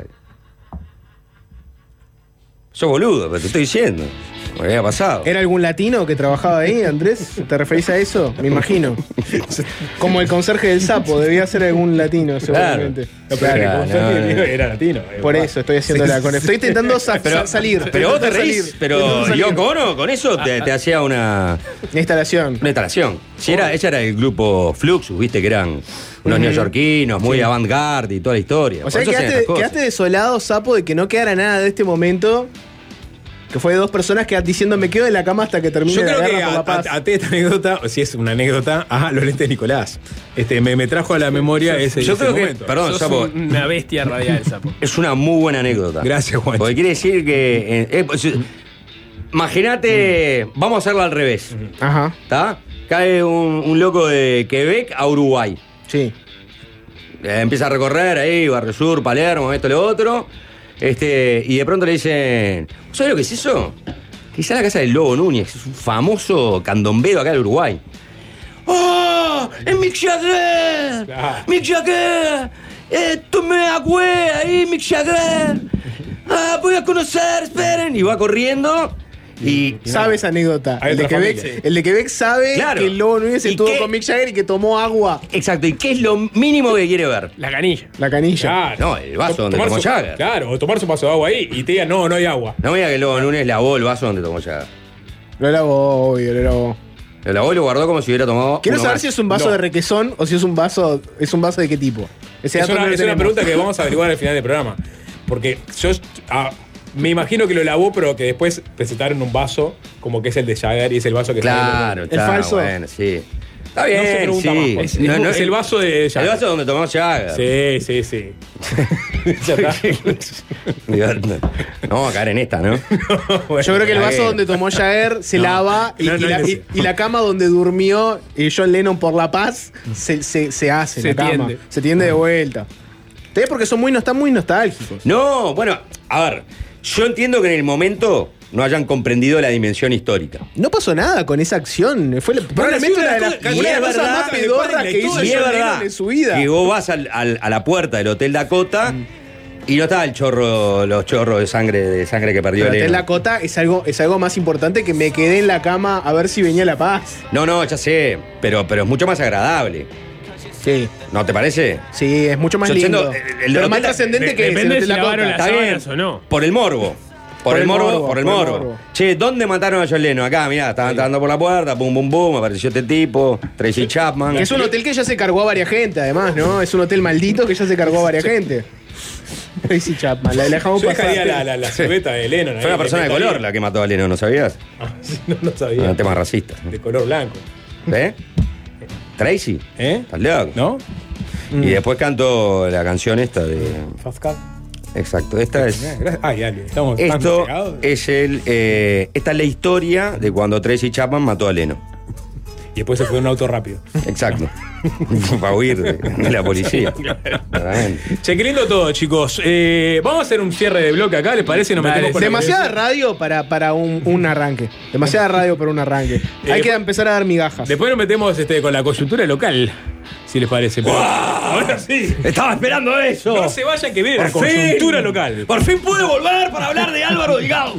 [SPEAKER 5] Sos boludo, pero te estoy diciendo. Me había pasado.
[SPEAKER 12] ¿Era algún latino que trabajaba ahí, Andrés? ¿Te referís a eso? Me imagino. Como el conserje del sapo, debía ser algún latino, seguramente.
[SPEAKER 11] No, pero el conserje era latino.
[SPEAKER 12] Por eso estoy haciendo la con. Estoy intentando salir.
[SPEAKER 5] Pero vos te reís. Pero Yoko Ono con eso te hacía una
[SPEAKER 12] instalación.
[SPEAKER 5] Una instalación. Si ella era el grupo Fluxus, viste que eran unos neoyorquinos, muy avant-garde y toda la historia.
[SPEAKER 12] O sea, quedaste desolado, sapo, de que no quedara nada de este momento. Que fue de dos personas que diciendo me quedo en la cama hasta que termine la guerra por la paz.
[SPEAKER 11] Até esta anécdota, o si es una anécdota, los lentes de Nicolás. Me trajo a la memoria ese momento.
[SPEAKER 5] Perdón, Sapo.
[SPEAKER 13] Una bestia radial el Sapo.
[SPEAKER 5] Es una muy buena anécdota.
[SPEAKER 11] Gracias, Juan.
[SPEAKER 5] Porque quiere decir que. Imagínate, vamos a hacerlo al revés.
[SPEAKER 12] Ajá.
[SPEAKER 5] ¿Está? Cae un loco de Quebec a Uruguay.
[SPEAKER 12] Sí.
[SPEAKER 5] Empieza a recorrer ahí, Barrio Sur, Palermo, esto, lo otro. Y de pronto le dicen, ¿sabes lo que es eso? Quizá la casa del Lobo Núñez, es un famoso candombero acá del Uruguay. ¡Oh! ¡Es Mick Jagger!
[SPEAKER 11] Claro.
[SPEAKER 5] ¡Mick Jagger! ¡Tú me agüé ahí, Mick Jagger! ¡Ah, voy a conocer, esperen! Y va corriendo. Y
[SPEAKER 12] sabe esa anécdota. El de Quebec sabe que el Lobo Núñez estuvo con Mick Jagger y que tomó agua.
[SPEAKER 5] Exacto. ¿Y qué es lo mínimo que quiere ver?
[SPEAKER 13] La canilla.
[SPEAKER 12] La canilla.
[SPEAKER 11] Claro.
[SPEAKER 5] No, el vaso donde tomó Jagger.
[SPEAKER 11] Claro, o tomarse un vaso de agua ahí y te diga, no hay agua.
[SPEAKER 5] No me diga que el Lobo Núñez lavó el vaso donde tomó Jagger.
[SPEAKER 12] Lo lavó, obvio, lo lavó.
[SPEAKER 5] Lo lavó y lo guardó como si hubiera tomado.
[SPEAKER 12] Quiero saber si es un vaso de requesón o si es un vaso de qué tipo.
[SPEAKER 11] Es una pregunta que vamos a averiguar al final del programa. Porque yo me imagino que lo lavó, pero que después presentaron un vaso como que es el de Jagger y es el vaso que
[SPEAKER 5] claro,
[SPEAKER 11] el falso.
[SPEAKER 5] Bueno, sí. Está bien,
[SPEAKER 11] no se pregunta
[SPEAKER 5] sí.
[SPEAKER 11] más. Es el vaso de Jagger.
[SPEAKER 5] El vaso donde tomó Jagger.
[SPEAKER 11] Sí. Ya está.
[SPEAKER 5] No vamos a caer en esta, ¿no?
[SPEAKER 12] Bueno, yo creo que el vaso donde tomó Jagger se lava y la cama donde durmió John Lennon por la paz se hace la cama. Se tiende de vuelta. Porque están muy nostálgicos.
[SPEAKER 5] No, bueno, a ver, yo entiendo que en el momento no hayan comprendido la dimensión histórica.
[SPEAKER 12] No pasó nada con esa acción. Fue probablemente una de las cosas más pedorras que hizo John Lennon en su vida.
[SPEAKER 5] Que vos vas a la puerta del Hotel Dakota y no estaba los chorros de sangre que perdió
[SPEAKER 12] el
[SPEAKER 5] Lennon.
[SPEAKER 12] Hotel Dakota es algo más importante que me quedé en la cama a ver si venía la paz.
[SPEAKER 5] No, ya sé, pero es mucho más agradable.
[SPEAKER 12] Sí.
[SPEAKER 5] ¿No te parece?
[SPEAKER 12] Sí, es mucho más lindo.
[SPEAKER 5] Pero
[SPEAKER 12] más trascendente que
[SPEAKER 13] depende de si
[SPEAKER 12] la
[SPEAKER 13] lavaron las sábanas o no.
[SPEAKER 5] Por el morbo. Por el morbo. Che, ¿dónde mataron a John Lennon? Acá, mirá, estaban entrando por la puerta, pum, pum, pum, apareció este tipo, Tracy Chapman.
[SPEAKER 12] Que es un hotel que ya se cargó a varias gente, además, ¿no? Es un hotel maldito que ya se cargó a varias gente. Tracy Chapman, la dejamos pasar.
[SPEAKER 11] La silueta de Lennon.
[SPEAKER 5] Fue una persona de color la que mató a Lennon, ¿no sabías?
[SPEAKER 11] No sabía.
[SPEAKER 5] Un tema racista.
[SPEAKER 11] De color blanco.
[SPEAKER 5] Tracy. ¿Estás loco?
[SPEAKER 11] ¿No?
[SPEAKER 5] Y después canto la canción esta de.
[SPEAKER 11] Fast Car.
[SPEAKER 5] Exacto, esta es.
[SPEAKER 11] Dale, estamos
[SPEAKER 5] esto es esta es la historia de cuando Tracy Chapman mató a Lennon.
[SPEAKER 11] Y después se fue en un auto rápido.
[SPEAKER 5] Exacto. Para huir de la policía.
[SPEAKER 11] Che, qué lindo todo, chicos. Vamos a hacer un cierre de bloque acá, ¿les parece? Nos metemos con
[SPEAKER 12] demasiada radio para un arranque. Demasiada radio para un arranque. Hay que empezar a dar migajas.
[SPEAKER 11] Después nos metemos con la coyuntura local, si les parece. Pero ahora sí.
[SPEAKER 5] Estaba esperando eso.
[SPEAKER 11] No se vayan que viene la coyuntura local.
[SPEAKER 5] Por fin pude volver para hablar de Álvaro Delgado.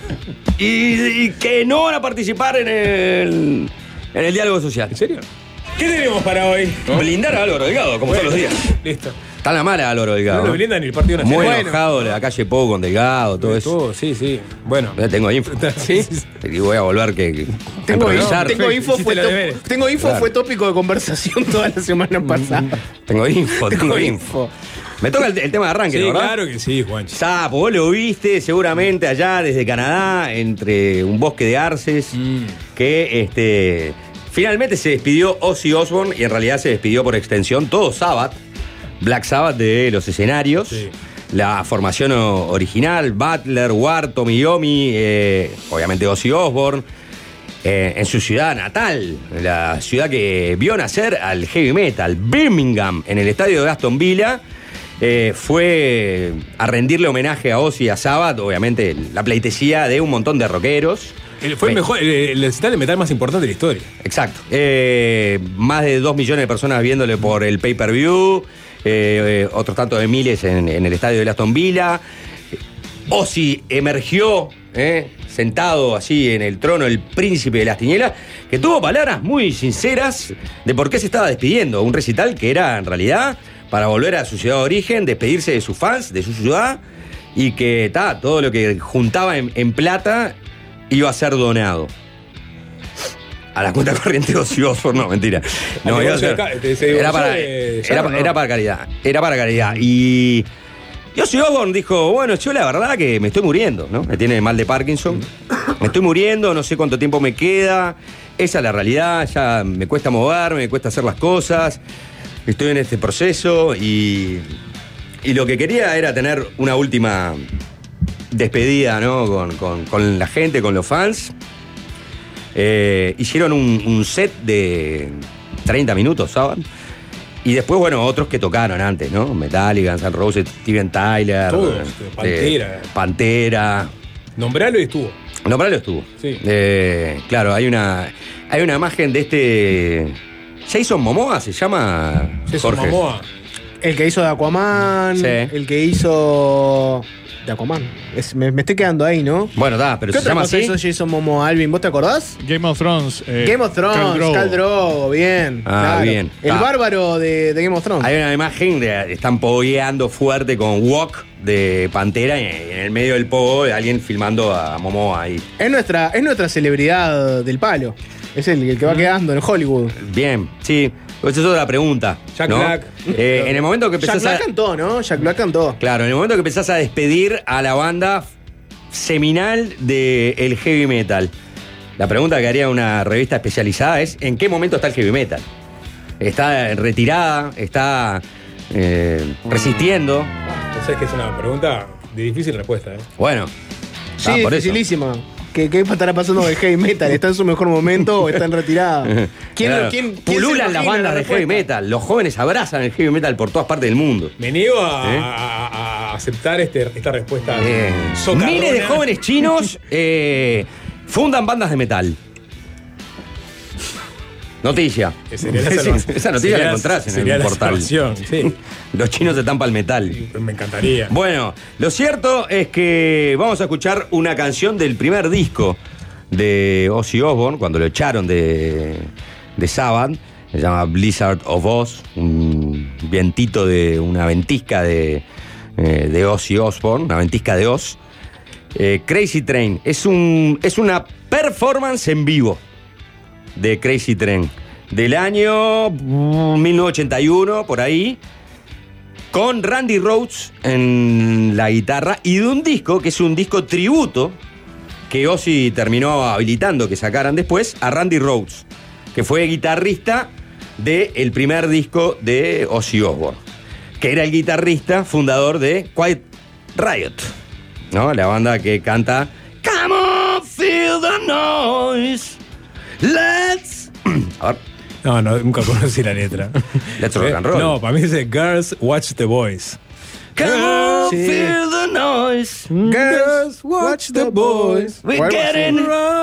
[SPEAKER 5] Y que no van a participar en el diálogo social.
[SPEAKER 11] ¿En serio? ¿Qué tenemos para hoy?
[SPEAKER 5] Blindar a Álvaro Delgado, como todos los días.
[SPEAKER 11] Listo.
[SPEAKER 5] Está en la mala Álvaro Delgado.
[SPEAKER 11] No lo blindan ni el Partido Nacional.
[SPEAKER 5] Muy enojado de la calle Pou con Delgado, todo eso.
[SPEAKER 11] Sí. Bueno.
[SPEAKER 5] Tengo info.
[SPEAKER 11] ¿Sí?
[SPEAKER 5] Y voy a volver
[SPEAKER 12] Tengo info, fue tópico de conversación toda la semana pasada.
[SPEAKER 5] Tengo info. Me toca el tema de arranque,
[SPEAKER 11] Sí,
[SPEAKER 5] ¿verdad?
[SPEAKER 11] claro que sí, Juanchi.
[SPEAKER 5] Sapo, vos lo viste seguramente allá desde Canadá, entre un bosque de arces, que finalmente se despidió Ozzy Osbourne y en realidad se despidió por extensión todo Sabbath, Black Sabbath de los escenarios.
[SPEAKER 11] Sí.
[SPEAKER 5] La formación original, Butler, Ward, Tommy Iommi, obviamente Ozzy Osbourne, en su ciudad natal, la ciudad que vio nacer al heavy metal, Birmingham, en el estadio de Aston Villa. Fue a rendirle homenaje a Ozzy y a Sabbath, obviamente la pleitesía de un montón de rockeros.
[SPEAKER 11] Fue el recital de metal más importante de la historia.
[SPEAKER 5] Exacto. Más de 2 millones de personas viéndole por el pay-per-view, otros tantos de miles en el estadio de Aston Villa. Ozzy emergió, sentado así en el trono, el príncipe de las tinieblas, que tuvo palabras muy sinceras de por qué se estaba despidiendo. Un recital que era en realidad para volver a su ciudad de origen, despedirse de sus fans, de su ciudad, y que todo lo que juntaba en plata iba a ser donado a la cuenta corriente de Ozzy Osbourne. No, mentira. No, iba a ser, era para caridad. Era para caridad. Y Ozzy Osbourne dijo, bueno, yo la verdad que me estoy muriendo, ¿no? Me tiene mal de Parkinson. Me estoy muriendo, no sé cuánto tiempo me queda. Esa es la realidad, ya me cuesta moverme, me cuesta hacer las cosas. Estoy en este proceso y lo que quería era tener una última despedida, ¿no? Con la gente, con los fans. Hicieron un set de 30 minutos, ¿saben? Y después, bueno, otros que tocaron antes, ¿no? Metallica, Guns N' Roses, Steven Tyler.
[SPEAKER 11] Todos,
[SPEAKER 5] Pantera.
[SPEAKER 11] Nombralo y estuvo.
[SPEAKER 5] Nombralo estuvo.
[SPEAKER 11] Sí.
[SPEAKER 5] Claro, hay una imagen de este Jason Momoa, se llama
[SPEAKER 12] Jason
[SPEAKER 5] Jorge.
[SPEAKER 12] Momoa. El que hizo de Aquaman,
[SPEAKER 5] Sí.
[SPEAKER 12] el que hizo de Aquaman. Me estoy quedando ahí, ¿no?
[SPEAKER 5] Bueno, pero
[SPEAKER 12] ¿Qué
[SPEAKER 5] se llama
[SPEAKER 12] otra cosa
[SPEAKER 5] así.
[SPEAKER 12] hizo Jason Momoa, Alvin? ¿Vos te acordás?
[SPEAKER 14] Game of Thrones.
[SPEAKER 12] Game of Thrones, Khal Drogo, bien.
[SPEAKER 5] Ah, bien.
[SPEAKER 12] El bárbaro de Game of Thrones.
[SPEAKER 5] Hay una imagen de están pogueando fuerte con Walk de Pantera y en el medio del pogo de alguien filmando a Momoa ahí.
[SPEAKER 12] Es nuestra celebridad del palo. Es el que va quedando en Hollywood.
[SPEAKER 5] Bien, sí. Esa es otra pregunta.
[SPEAKER 12] Jack
[SPEAKER 5] ¿no?
[SPEAKER 12] Black.
[SPEAKER 5] En el momento que empezás
[SPEAKER 12] Jack Black cantó, ¿no? Jack Black cantó.
[SPEAKER 5] Claro, en el momento que empezás a despedir a la banda seminal del heavy metal, la pregunta que haría una revista especializada es: ¿en qué momento está el heavy metal? ¿Está retirada? ¿Está resistiendo?
[SPEAKER 11] Entonces que es una pregunta de difícil respuesta, ¿eh?
[SPEAKER 5] Bueno,
[SPEAKER 12] Sí,
[SPEAKER 5] por eso.
[SPEAKER 12] dificilísima. ¿Qué estará pasando con el heavy metal? ¿Está en su mejor momento o está en retirada?
[SPEAKER 5] Claro.
[SPEAKER 12] ¿Quién
[SPEAKER 5] Pululan
[SPEAKER 12] se
[SPEAKER 5] las
[SPEAKER 12] imagina
[SPEAKER 5] bandas
[SPEAKER 12] la
[SPEAKER 5] de heavy
[SPEAKER 12] respuesta?
[SPEAKER 5] metal. Los jóvenes abrazan el heavy metal por todas partes del mundo.
[SPEAKER 11] Me niego a aceptar esta respuesta. socarrona.
[SPEAKER 5] Miles de jóvenes chinos fundan bandas de metal. Noticia.
[SPEAKER 11] Esa
[SPEAKER 5] noticia la encontrás en el portal.
[SPEAKER 11] Sí.
[SPEAKER 5] Los chinos están para el metal.
[SPEAKER 11] Me encantaría.
[SPEAKER 5] Bueno, lo cierto es que vamos a escuchar una canción del primer disco de Ozzy Osbourne, cuando lo echaron de Sabbath. Se llama Blizzard of Oz, un vientito de una ventisca de Ozzy Osbourne, una ventisca de Oz. Crazy Train es una performance en vivo de Crazy Train del año 1981, por ahí, con Randy Rhoads en la guitarra, y de un disco que es un disco tributo que Ozzy terminó habilitando que sacaran después a Randy Rhoads, que fue guitarrista del primer disco de Ozzy Osbourne, que era el guitarrista fundador de Quiet Riot, ¿no? La banda que canta Come on, feel the noise. Let's. A ver.
[SPEAKER 11] No, nunca conocí la letra.
[SPEAKER 5] Let's rock and roll.
[SPEAKER 11] No, para mí dice Girls Watch the Boys.
[SPEAKER 5] Come on, feel the noise.
[SPEAKER 12] Girls, watch the boys.
[SPEAKER 5] We're getting.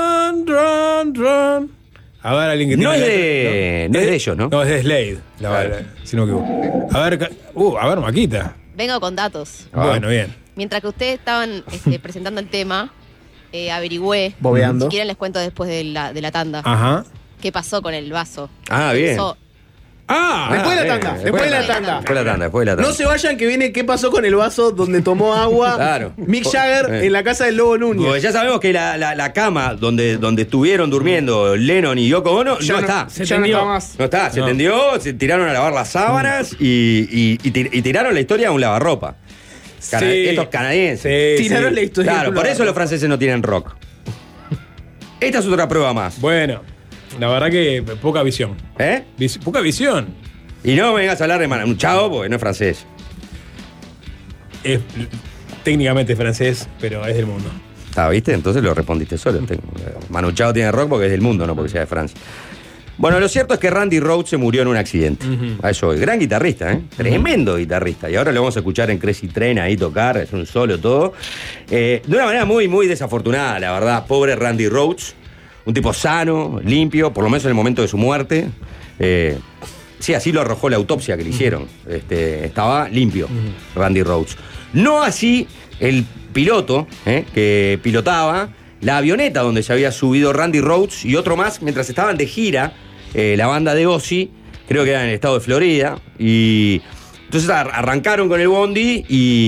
[SPEAKER 11] Run. A ver, alguien que
[SPEAKER 5] No
[SPEAKER 11] tiene
[SPEAKER 5] es
[SPEAKER 11] la
[SPEAKER 5] de. No es de ellos, ¿no?
[SPEAKER 11] No, es de Slade. Si no me equivoco. A ver, Maquita.
[SPEAKER 15] Vengo con datos.
[SPEAKER 11] Bueno, bien.
[SPEAKER 15] Mientras que ustedes estaban presentando el tema, averigüé.
[SPEAKER 12] Bobeando.
[SPEAKER 15] Si quieren les cuento después de la tanda.
[SPEAKER 11] Ajá.
[SPEAKER 15] ¿Qué pasó con el vaso?
[SPEAKER 5] Ah, bien.
[SPEAKER 12] Después de la tanda. Después de la tanda. No se vayan que viene qué pasó con el vaso donde tomó agua
[SPEAKER 5] Claro.
[SPEAKER 12] Mick Jagger en la casa del Lobo Núñez.
[SPEAKER 5] Porque ya sabemos que la cama donde estuvieron durmiendo Lennon y Yoko Ono no está.
[SPEAKER 12] Se tendió.
[SPEAKER 5] No está, se tendió, se tiraron a lavar las sábanas y tiraron la historia a un lavarropa. Estos canadienses.
[SPEAKER 12] Tiraron la historia.
[SPEAKER 5] Claro, por eso los franceses no tienen rock. Esta es otra prueba más.
[SPEAKER 11] Bueno, la verdad que poca visión.
[SPEAKER 5] ¿Eh?
[SPEAKER 11] Poca visión.
[SPEAKER 5] Y no me vengas a hablar de Manu Chao porque no es francés.
[SPEAKER 11] Es técnicamente francés, pero es del mundo.
[SPEAKER 5] ¿Viste? Entonces lo respondiste solo. Manu Chao tiene rock porque es del mundo, no porque sea de Francia. Bueno, lo cierto es que Randy Rhoads se murió en un accidente. A eso, gran guitarrista, tremendo guitarrista. Y ahora lo vamos a escuchar en Crazy Train ahí tocar, es un solo todo. De una manera muy, muy desafortunada, la verdad. Pobre Randy Rhoads. Un tipo sano, limpio, por lo menos en el momento de su muerte. Sí, así lo arrojó la autopsia que le hicieron. Estaba limpio, Randy Rhoads. No así el piloto que pilotaba la avioneta donde se había subido Randy Rhoads y otro más mientras estaban de gira, la banda de Ozzy, creo que era en el estado de Florida, y entonces arrancaron con el bondi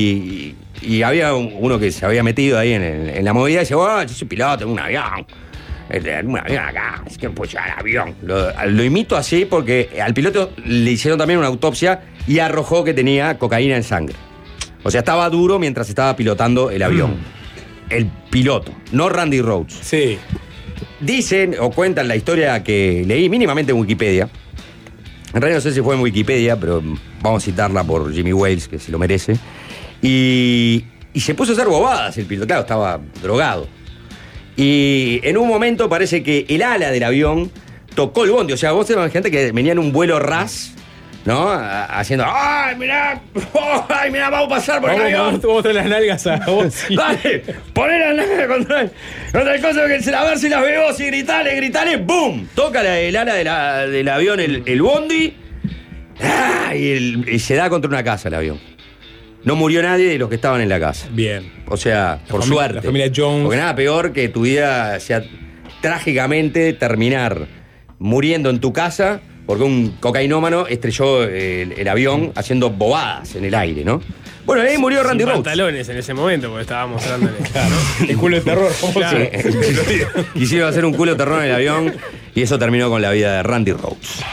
[SPEAKER 5] y había uno que se había metido ahí en la movida y dice, yo soy piloto en un avión. Un avión acá, es que no puedo llevar avión. Lo imito así porque al piloto le hicieron también una autopsia y arrojó que tenía cocaína en sangre. O sea, estaba duro mientras estaba pilotando el avión. El piloto, no Randy Rhoads.
[SPEAKER 11] Sí.
[SPEAKER 5] Dicen o cuentan la historia que leí mínimamente en Wikipedia. En realidad no sé si fue en Wikipedia, pero vamos a citarla por Jimmy Wales, que se lo merece. Y se puso a hacer bobadas el piloto. Claro, estaba drogado. Y en un momento parece que el ala del avión tocó el bondi. O sea, vos te imaginate que venía en un vuelo RAS, ¿no? Haciendo, ¡ay, mirá! ¡Ay, mirá, vamos a pasar por el avión!
[SPEAKER 11] Vamos a traer las nalgas a vos.
[SPEAKER 5] Dale, poné las nalgas contra el coso que a ver si las veo, si gritale, ¡boom! Toca el ala del avión el bondi y se da contra una casa el avión. No murió nadie de los que estaban en la casa.
[SPEAKER 11] Bien.
[SPEAKER 5] O sea, por suerte.
[SPEAKER 11] La familia Jones.
[SPEAKER 5] Porque nada peor que tu vida sea trágicamente terminar muriendo en tu casa porque un cocainómano estrelló el avión haciendo bobadas en el aire, ¿no? Bueno, ahí murió Randy Rhoads.
[SPEAKER 13] Pantalones en ese momento porque estaba mostrándole.
[SPEAKER 11] Claro. El culo de terror.
[SPEAKER 13] Claro.
[SPEAKER 5] Quisieron hacer un culo de terror en el avión y eso terminó con la vida de Randy Rhoads.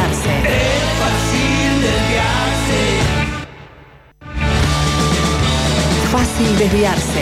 [SPEAKER 1] desviarse.
[SPEAKER 2] Es fácil desviarse.
[SPEAKER 1] Fácil desviarse.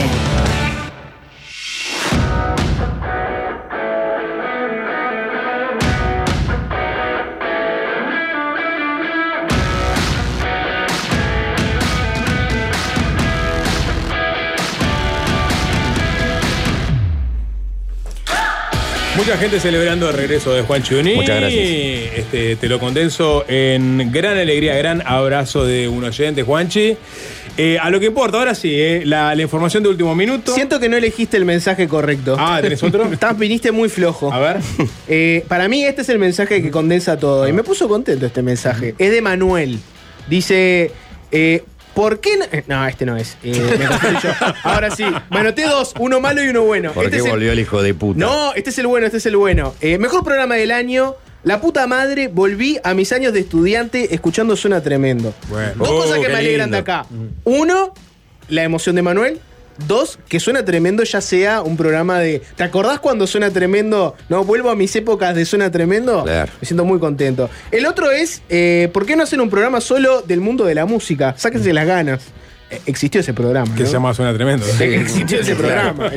[SPEAKER 11] Mucha gente celebrando el regreso de Juan Chiuní.
[SPEAKER 5] Muchas gracias.
[SPEAKER 11] Te lo condenso en gran alegría, gran abrazo de un oyente, Juanchi. A lo que importa, ahora sí, la información de último minuto.
[SPEAKER 12] Siento que no elegiste el mensaje correcto.
[SPEAKER 11] Ah, ¿tenés otro?
[SPEAKER 12] Viniste muy flojo.
[SPEAKER 11] A ver.
[SPEAKER 12] Para mí este es el mensaje que condensa todo. Y me puso contento este mensaje. Es de Manuel. Dice... ¿por qué no? No, este no es. Me confundí yo. Ahora sí. Me anoté dos. Uno malo y uno bueno.
[SPEAKER 5] ¿Por qué volvió el hijo de puta?
[SPEAKER 12] No, este es el bueno. Mejor programa del año. La puta madre, volví a mis años de estudiante escuchando Suena Tremendo.
[SPEAKER 11] Bueno.
[SPEAKER 12] Dos cosas que me alegran de acá. Uno, la emoción de Manuel. Dos, que Suena Tremendo ya sea un programa de... ¿Te acordás cuando Suena Tremendo? No, vuelvo a mis épocas de Suena Tremendo.
[SPEAKER 5] Claro.
[SPEAKER 12] Me siento muy contento. El otro es, ¿por qué no hacen un programa solo del mundo de la música? Sáquense las ganas. Existió ese programa,
[SPEAKER 11] Que
[SPEAKER 12] ¿no?
[SPEAKER 11] se llama Suena Tremendo.
[SPEAKER 12] Sí, existió ese programa.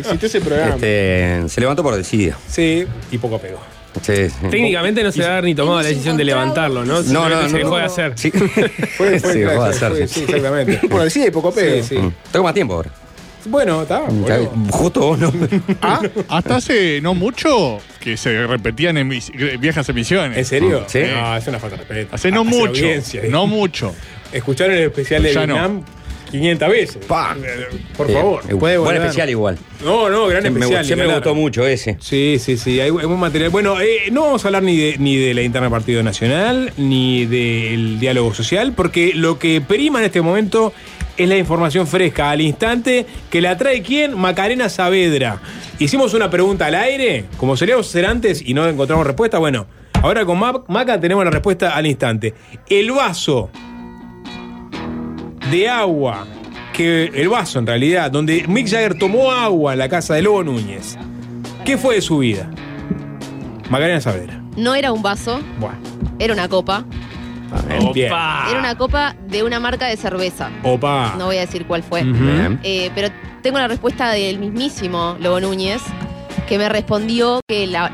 [SPEAKER 5] Se levantó por desidia.
[SPEAKER 11] Sí, y poco pegó.
[SPEAKER 5] Sí.
[SPEAKER 13] Técnicamente no se va a haber ni tomado la decisión de levantarlo, ¿no?
[SPEAKER 5] No.
[SPEAKER 13] Se dejó de hacer.
[SPEAKER 5] Sí.
[SPEAKER 11] Fue
[SPEAKER 5] Se dejó de hacer.
[SPEAKER 11] sí, exactamente.
[SPEAKER 12] Por decir y poco pego.
[SPEAKER 11] Sí.
[SPEAKER 5] Tengo más tiempo ahora.
[SPEAKER 11] Bueno, está. Bueno.
[SPEAKER 5] Justo vos no.
[SPEAKER 14] Hasta hace no mucho que se repetían en viejas emisiones.
[SPEAKER 11] ¿En serio?
[SPEAKER 5] Sí.
[SPEAKER 11] No, es una falta de respeto.
[SPEAKER 14] Hace no
[SPEAKER 11] Hacia
[SPEAKER 14] mucho.
[SPEAKER 11] audiencia.
[SPEAKER 14] No mucho.
[SPEAKER 11] Escucharon el especial de
[SPEAKER 14] Ya no.
[SPEAKER 11] Vietnam 500 veces. Por favor.
[SPEAKER 12] Puede
[SPEAKER 5] Buen
[SPEAKER 12] volver.
[SPEAKER 5] especial igual.
[SPEAKER 11] No, gran especial.
[SPEAKER 5] Siempre me gustó mucho ese.
[SPEAKER 11] Sí. Hay buen material. Bueno, no vamos a hablar ni de la interna del Partido Nacional, ni del diálogo social, porque lo que prima en este momento es la información fresca, al instante, que la trae ¿quién? Macarena Saavedra. Hicimos una pregunta al aire, como solíamos hacer antes, y no encontramos respuesta. Bueno, ahora con Maca tenemos la respuesta al instante. El vaso de agua, el vaso en realidad, donde Mick Jagger tomó agua en la casa de Lobo Núñez, ¿qué fue de su vida? Macarena Saavedra.
[SPEAKER 15] No era un vaso,
[SPEAKER 11] Bueno.
[SPEAKER 15] era una copa.
[SPEAKER 11] Bien.
[SPEAKER 15] Era una copa de una marca de cerveza.
[SPEAKER 11] Opa.
[SPEAKER 15] No voy a decir cuál fue.
[SPEAKER 11] Ujú.
[SPEAKER 15] Pero tengo la respuesta del mismísimo Lobo Núñez, que me respondió que la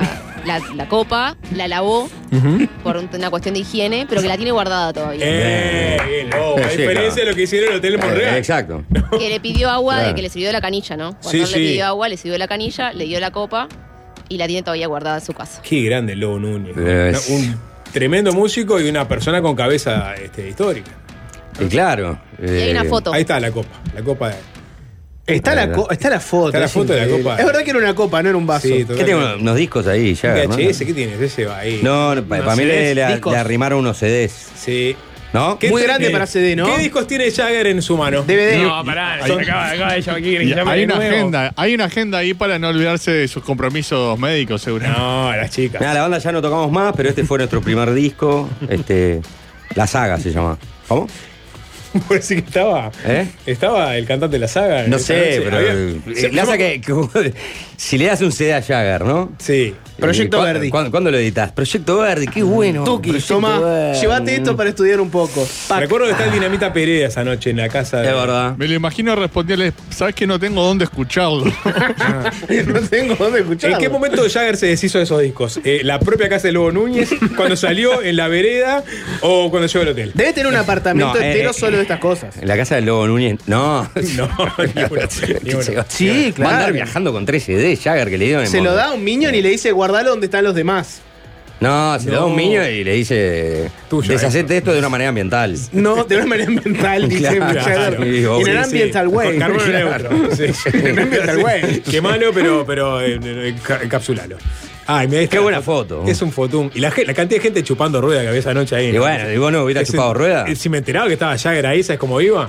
[SPEAKER 15] copa la lavó por una cuestión de higiene, pero que la tiene guardada todavía.
[SPEAKER 11] Bien, Lobo. A
[SPEAKER 5] Sí,
[SPEAKER 11] diferencia
[SPEAKER 5] claro.
[SPEAKER 11] de lo que hicieron en el Hotel Monreal.
[SPEAKER 5] Exacto.
[SPEAKER 15] Que le pidió agua,
[SPEAKER 5] Claro.
[SPEAKER 15] de que le sirvió de la canilla, ¿no? Cuando
[SPEAKER 11] Sí,
[SPEAKER 15] él le
[SPEAKER 11] sí.
[SPEAKER 15] pidió agua, le sirvió de la canilla, le dio la copa y la tiene todavía guardada en su casa.
[SPEAKER 11] Qué grande el Lobo Núñez.
[SPEAKER 5] Es-
[SPEAKER 11] Un tremendo músico y una persona con cabeza histórica.
[SPEAKER 5] Y claro.
[SPEAKER 15] Y hay una foto.
[SPEAKER 11] Ahí está la copa. La copa de...
[SPEAKER 12] Está la foto.
[SPEAKER 11] Está la foto de la
[SPEAKER 12] increíble.
[SPEAKER 11] copa.
[SPEAKER 12] Es verdad que era una copa, no era un vaso.
[SPEAKER 11] Sí,
[SPEAKER 5] ¿Qué tengo unos discos ahí ya?
[SPEAKER 11] VHS, ¿qué tienes? Ese va ahí.
[SPEAKER 5] No, para mí le
[SPEAKER 12] discos.
[SPEAKER 5] arrimaron unos CDs.
[SPEAKER 11] Sí.
[SPEAKER 5] ¿No?
[SPEAKER 12] Muy grande para CD, ¿no?
[SPEAKER 11] ¿Qué discos tiene Jagger en su mano?
[SPEAKER 12] DVD.
[SPEAKER 13] No, pará, acaba de llamar aquí.
[SPEAKER 14] Y hay una agenda ahí para no olvidarse de sus compromisos médicos, seguro.
[SPEAKER 11] No, las chicas.
[SPEAKER 5] Mirá, la banda ya no tocamos más, pero este fue nuestro primer disco. La Saga se llama. ¿Cómo?
[SPEAKER 11] Puede decir que estaba.
[SPEAKER 5] ¿Eh?
[SPEAKER 11] Estaba el cantante de la saga.
[SPEAKER 5] No
[SPEAKER 11] esa
[SPEAKER 5] sé,
[SPEAKER 11] noche.
[SPEAKER 5] pero.
[SPEAKER 11] Había-
[SPEAKER 5] Le hace que si le das un CD a Jagger, ¿no?
[SPEAKER 11] Sí.
[SPEAKER 12] Proyecto Verdi.
[SPEAKER 5] ¿Cuándo lo editas? Proyecto Verdi, qué bueno.
[SPEAKER 12] Tuki,
[SPEAKER 5] Proyecto
[SPEAKER 12] toma,
[SPEAKER 5] Verdi.
[SPEAKER 12] llévate esto para estudiar un poco.
[SPEAKER 11] Recuerdo que está el Dinamita Pereira esa noche en la casa de.
[SPEAKER 5] Es verdad.
[SPEAKER 14] Me lo imagino responderle, ¿sabes que no tengo dónde escucharlo?
[SPEAKER 12] No tengo dónde escucharlo.
[SPEAKER 11] ¿En qué momento Jagger se deshizo de esos discos? ¿La propia casa de Lobo Núñez? ¿Cuando salió en la vereda? ¿O cuando llegó al hotel?
[SPEAKER 12] Debe tener un apartamento
[SPEAKER 5] No,
[SPEAKER 12] entero solo de estas cosas.
[SPEAKER 5] En la casa del Lobo Núñez. No.
[SPEAKER 11] No, ni una.
[SPEAKER 12] Sí,
[SPEAKER 5] Va a andar
[SPEAKER 12] claro.
[SPEAKER 5] viajando con 3 CD, Jagger, que le dieron en
[SPEAKER 12] Se lo
[SPEAKER 5] Monte.
[SPEAKER 12] da a un Minion y le dice guardalo donde están los demás.
[SPEAKER 5] No, se lo da a un niño y le dice
[SPEAKER 11] Tuyo,
[SPEAKER 5] deshacete esto de una manera ambiental.
[SPEAKER 12] No, de una manera ambiental, dice
[SPEAKER 5] Claro,
[SPEAKER 12] Jagger.
[SPEAKER 5] sí,
[SPEAKER 12] In
[SPEAKER 5] obvio.
[SPEAKER 12] an ambiental way.
[SPEAKER 11] Con carbono
[SPEAKER 12] Claro.
[SPEAKER 11] neutro. Sí.
[SPEAKER 12] In an ambiental way.
[SPEAKER 11] Qué malo, pero encapsulalo. Ay, me
[SPEAKER 5] Qué buena foto.
[SPEAKER 11] Es un fotón. Y la cantidad de gente chupando rueda que había esa noche ahí.
[SPEAKER 5] Y bueno, ¿y vos no hubieras chupado rueda?
[SPEAKER 11] Si me enteraba que estaba Jagger ahí, ¿sabes cómo iba?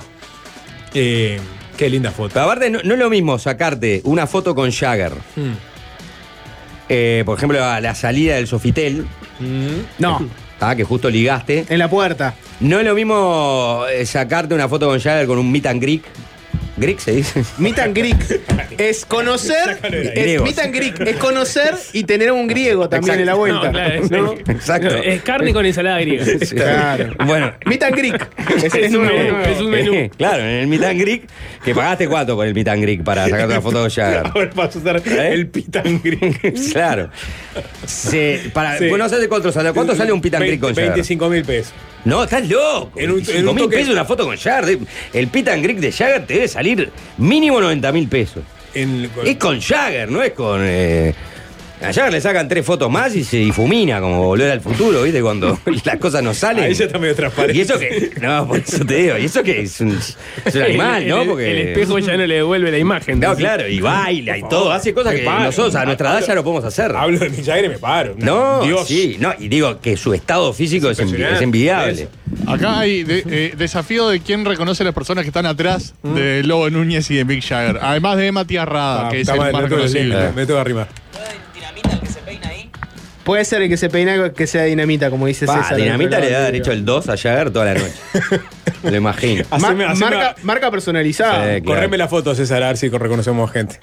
[SPEAKER 11] Qué linda foto.
[SPEAKER 5] Pero aparte, no es lo mismo sacarte una foto con Jagger. Por ejemplo, a la salida del Sofitel.
[SPEAKER 12] No,
[SPEAKER 5] Que justo ligaste.
[SPEAKER 12] en la puerta.
[SPEAKER 5] No es lo mismo sacarte una foto con Jagger con un meet and greet. ¿Greek se dice?
[SPEAKER 12] Meet and Greek. Es conocer, es
[SPEAKER 5] Griegos.
[SPEAKER 12] meet and greet, es conocer y tener un griego también en la vuelta.
[SPEAKER 13] No, claro,
[SPEAKER 12] ¿no?
[SPEAKER 5] Exacto.
[SPEAKER 13] Es carne con ensalada griega.
[SPEAKER 12] Claro.
[SPEAKER 5] Bueno.
[SPEAKER 12] Meet and greet.
[SPEAKER 13] Es un menú. Es un menú.
[SPEAKER 5] Claro, en el meet and greet, que pagaste cuánto con el meet and greet para sacarte una foto de Jagger.
[SPEAKER 11] Ahora vas a usar el pit and greet.
[SPEAKER 5] Claro. Vos no sabés cuánto sale un pit and greet con Jagger.
[SPEAKER 11] 25.000 pesos.
[SPEAKER 5] No, estás loco.
[SPEAKER 11] En un
[SPEAKER 5] 5.000
[SPEAKER 11] toque-
[SPEAKER 5] pesos una foto con Jagger. El pit and greet de Jagger te debe salir mínimo 90.000 pesos. Es con Jagger, no es con... A Jagger le sacan 3 fotos más y se difumina como Volver al Futuro, ¿viste? Cuando las cosas no salen.
[SPEAKER 11] Ahí ya está medio transparente.
[SPEAKER 5] Y eso que... No, por eso te digo. Y eso que es un animal, ¿no? Porque...
[SPEAKER 13] El espejo ya no le devuelve la imagen.
[SPEAKER 5] No, claro, y baila y todo. Hace cosas que nosotros a nuestra edad ya no podemos hacer.
[SPEAKER 11] Hablo de mi Jagger y me paro.
[SPEAKER 5] No,
[SPEAKER 11] Dios.
[SPEAKER 5] sí, no, y digo que su estado físico es envidiable.
[SPEAKER 14] Acá hay desafío de quién reconoce a las personas que están atrás de Lobo Núñez y de Mick Jagger. Además de Matías Rada, que es el más reconocible.
[SPEAKER 11] Me tengo que arrimar.
[SPEAKER 12] Puede ser el que se peina que sea Dinamita, como dice César.
[SPEAKER 5] Dinamita le da derecho el 2 a Jagger toda la noche. Lo imagino.
[SPEAKER 12] Marca personalizada.
[SPEAKER 5] Sí, claro.
[SPEAKER 11] Correme la foto, César, a ver si reconocemos gente.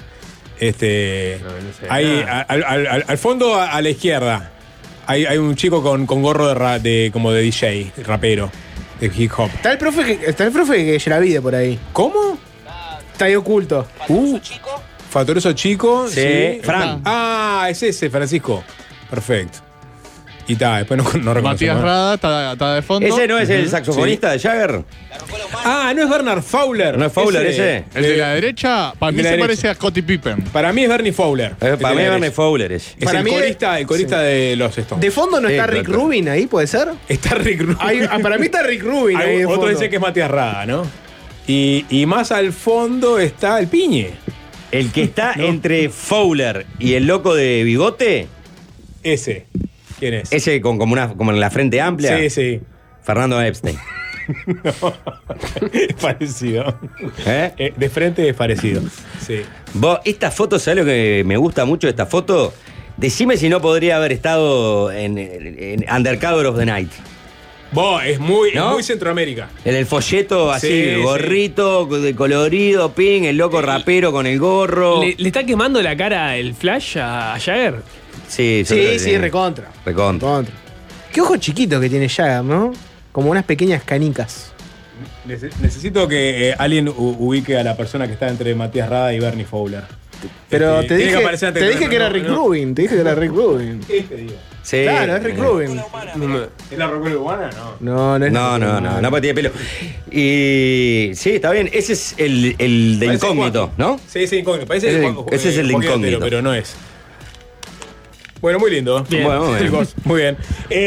[SPEAKER 11] Ahí, al fondo, a la izquierda, hay un chico con gorro como de DJ, rapero, de hip hop.
[SPEAKER 12] Está el profe que Yeravide por ahí.
[SPEAKER 11] ¿Cómo?
[SPEAKER 12] Está ahí oculto.
[SPEAKER 11] Fatoroso chico.
[SPEAKER 5] Sí. Fran.
[SPEAKER 11] Ah, es ese, Francisco. Perfecto. Y está, después no reconocemos.
[SPEAKER 14] Matías Rada está de fondo.
[SPEAKER 5] ¿Ese no es el saxofonista de Jagger?
[SPEAKER 11] Ah, no es Bernard Fowler.
[SPEAKER 5] ¿No es Fowler ese?
[SPEAKER 14] El de la derecha, para mí se parece a Scottie Pippen.
[SPEAKER 11] Para mí es Bernie Fowler.
[SPEAKER 5] Para mí es Bernie Fowler ese.
[SPEAKER 11] Es el corista de los Stones.
[SPEAKER 12] ¿De fondo no está Rick Rubin ahí, puede ser?
[SPEAKER 11] Está Rick Rubin.
[SPEAKER 12] Para mí está Rick Rubin ahí de
[SPEAKER 11] Otro
[SPEAKER 12] fondo.
[SPEAKER 11] dice que es Matías Rada, ¿no? Y más al fondo está el Piñe.
[SPEAKER 5] El que está entre Fowler y el loco de bigote.
[SPEAKER 11] Ese. ¿Quién es?
[SPEAKER 5] Ese como en la frente amplia.
[SPEAKER 11] Sí, sí.
[SPEAKER 5] Fernando Epstein.
[SPEAKER 11] No, es parecido. De frente es parecido. Sí.
[SPEAKER 5] Vos, esta foto, ¿sabés lo que me gusta mucho de esta foto? Decime si no podría haber estado en Undercover of the Night.
[SPEAKER 11] Vos, es muy
[SPEAKER 5] Centroamérica. En el folleto así,
[SPEAKER 11] Sí,
[SPEAKER 5] gorrito, de colorido, ping, el loco rapero con el gorro.
[SPEAKER 13] ¿Le está quemando la cara el flash a Jagger?
[SPEAKER 5] Sí,
[SPEAKER 12] recontra.
[SPEAKER 5] Recontra.
[SPEAKER 12] Qué ojo chiquito que tiene Jagger, ¿no? Como unas pequeñas canicas.
[SPEAKER 11] Necesito que alguien ubique a la persona que está entre Matías Rada y Bernie Fowler.
[SPEAKER 12] Pero te dije que era
[SPEAKER 11] no,
[SPEAKER 12] Rick
[SPEAKER 11] no.
[SPEAKER 12] Rubin. Te dije que era Rick Rubin.
[SPEAKER 5] Sí.
[SPEAKER 12] Claro, es Rick Rubin.
[SPEAKER 11] ¿Es la rocola humana? No.
[SPEAKER 12] No,
[SPEAKER 5] porque tiene pelo. Y sí, está bien. Ese es el de
[SPEAKER 11] Parece
[SPEAKER 5] incógnito, ¿no?
[SPEAKER 11] Sí, incógnito. Parece
[SPEAKER 5] Ese es el de
[SPEAKER 11] Joaquín
[SPEAKER 5] incógnito.
[SPEAKER 11] Otero, pero no es. Bueno, muy lindo.
[SPEAKER 5] Bien. Bueno, muy bien.
[SPEAKER 11] Chicos, muy bien.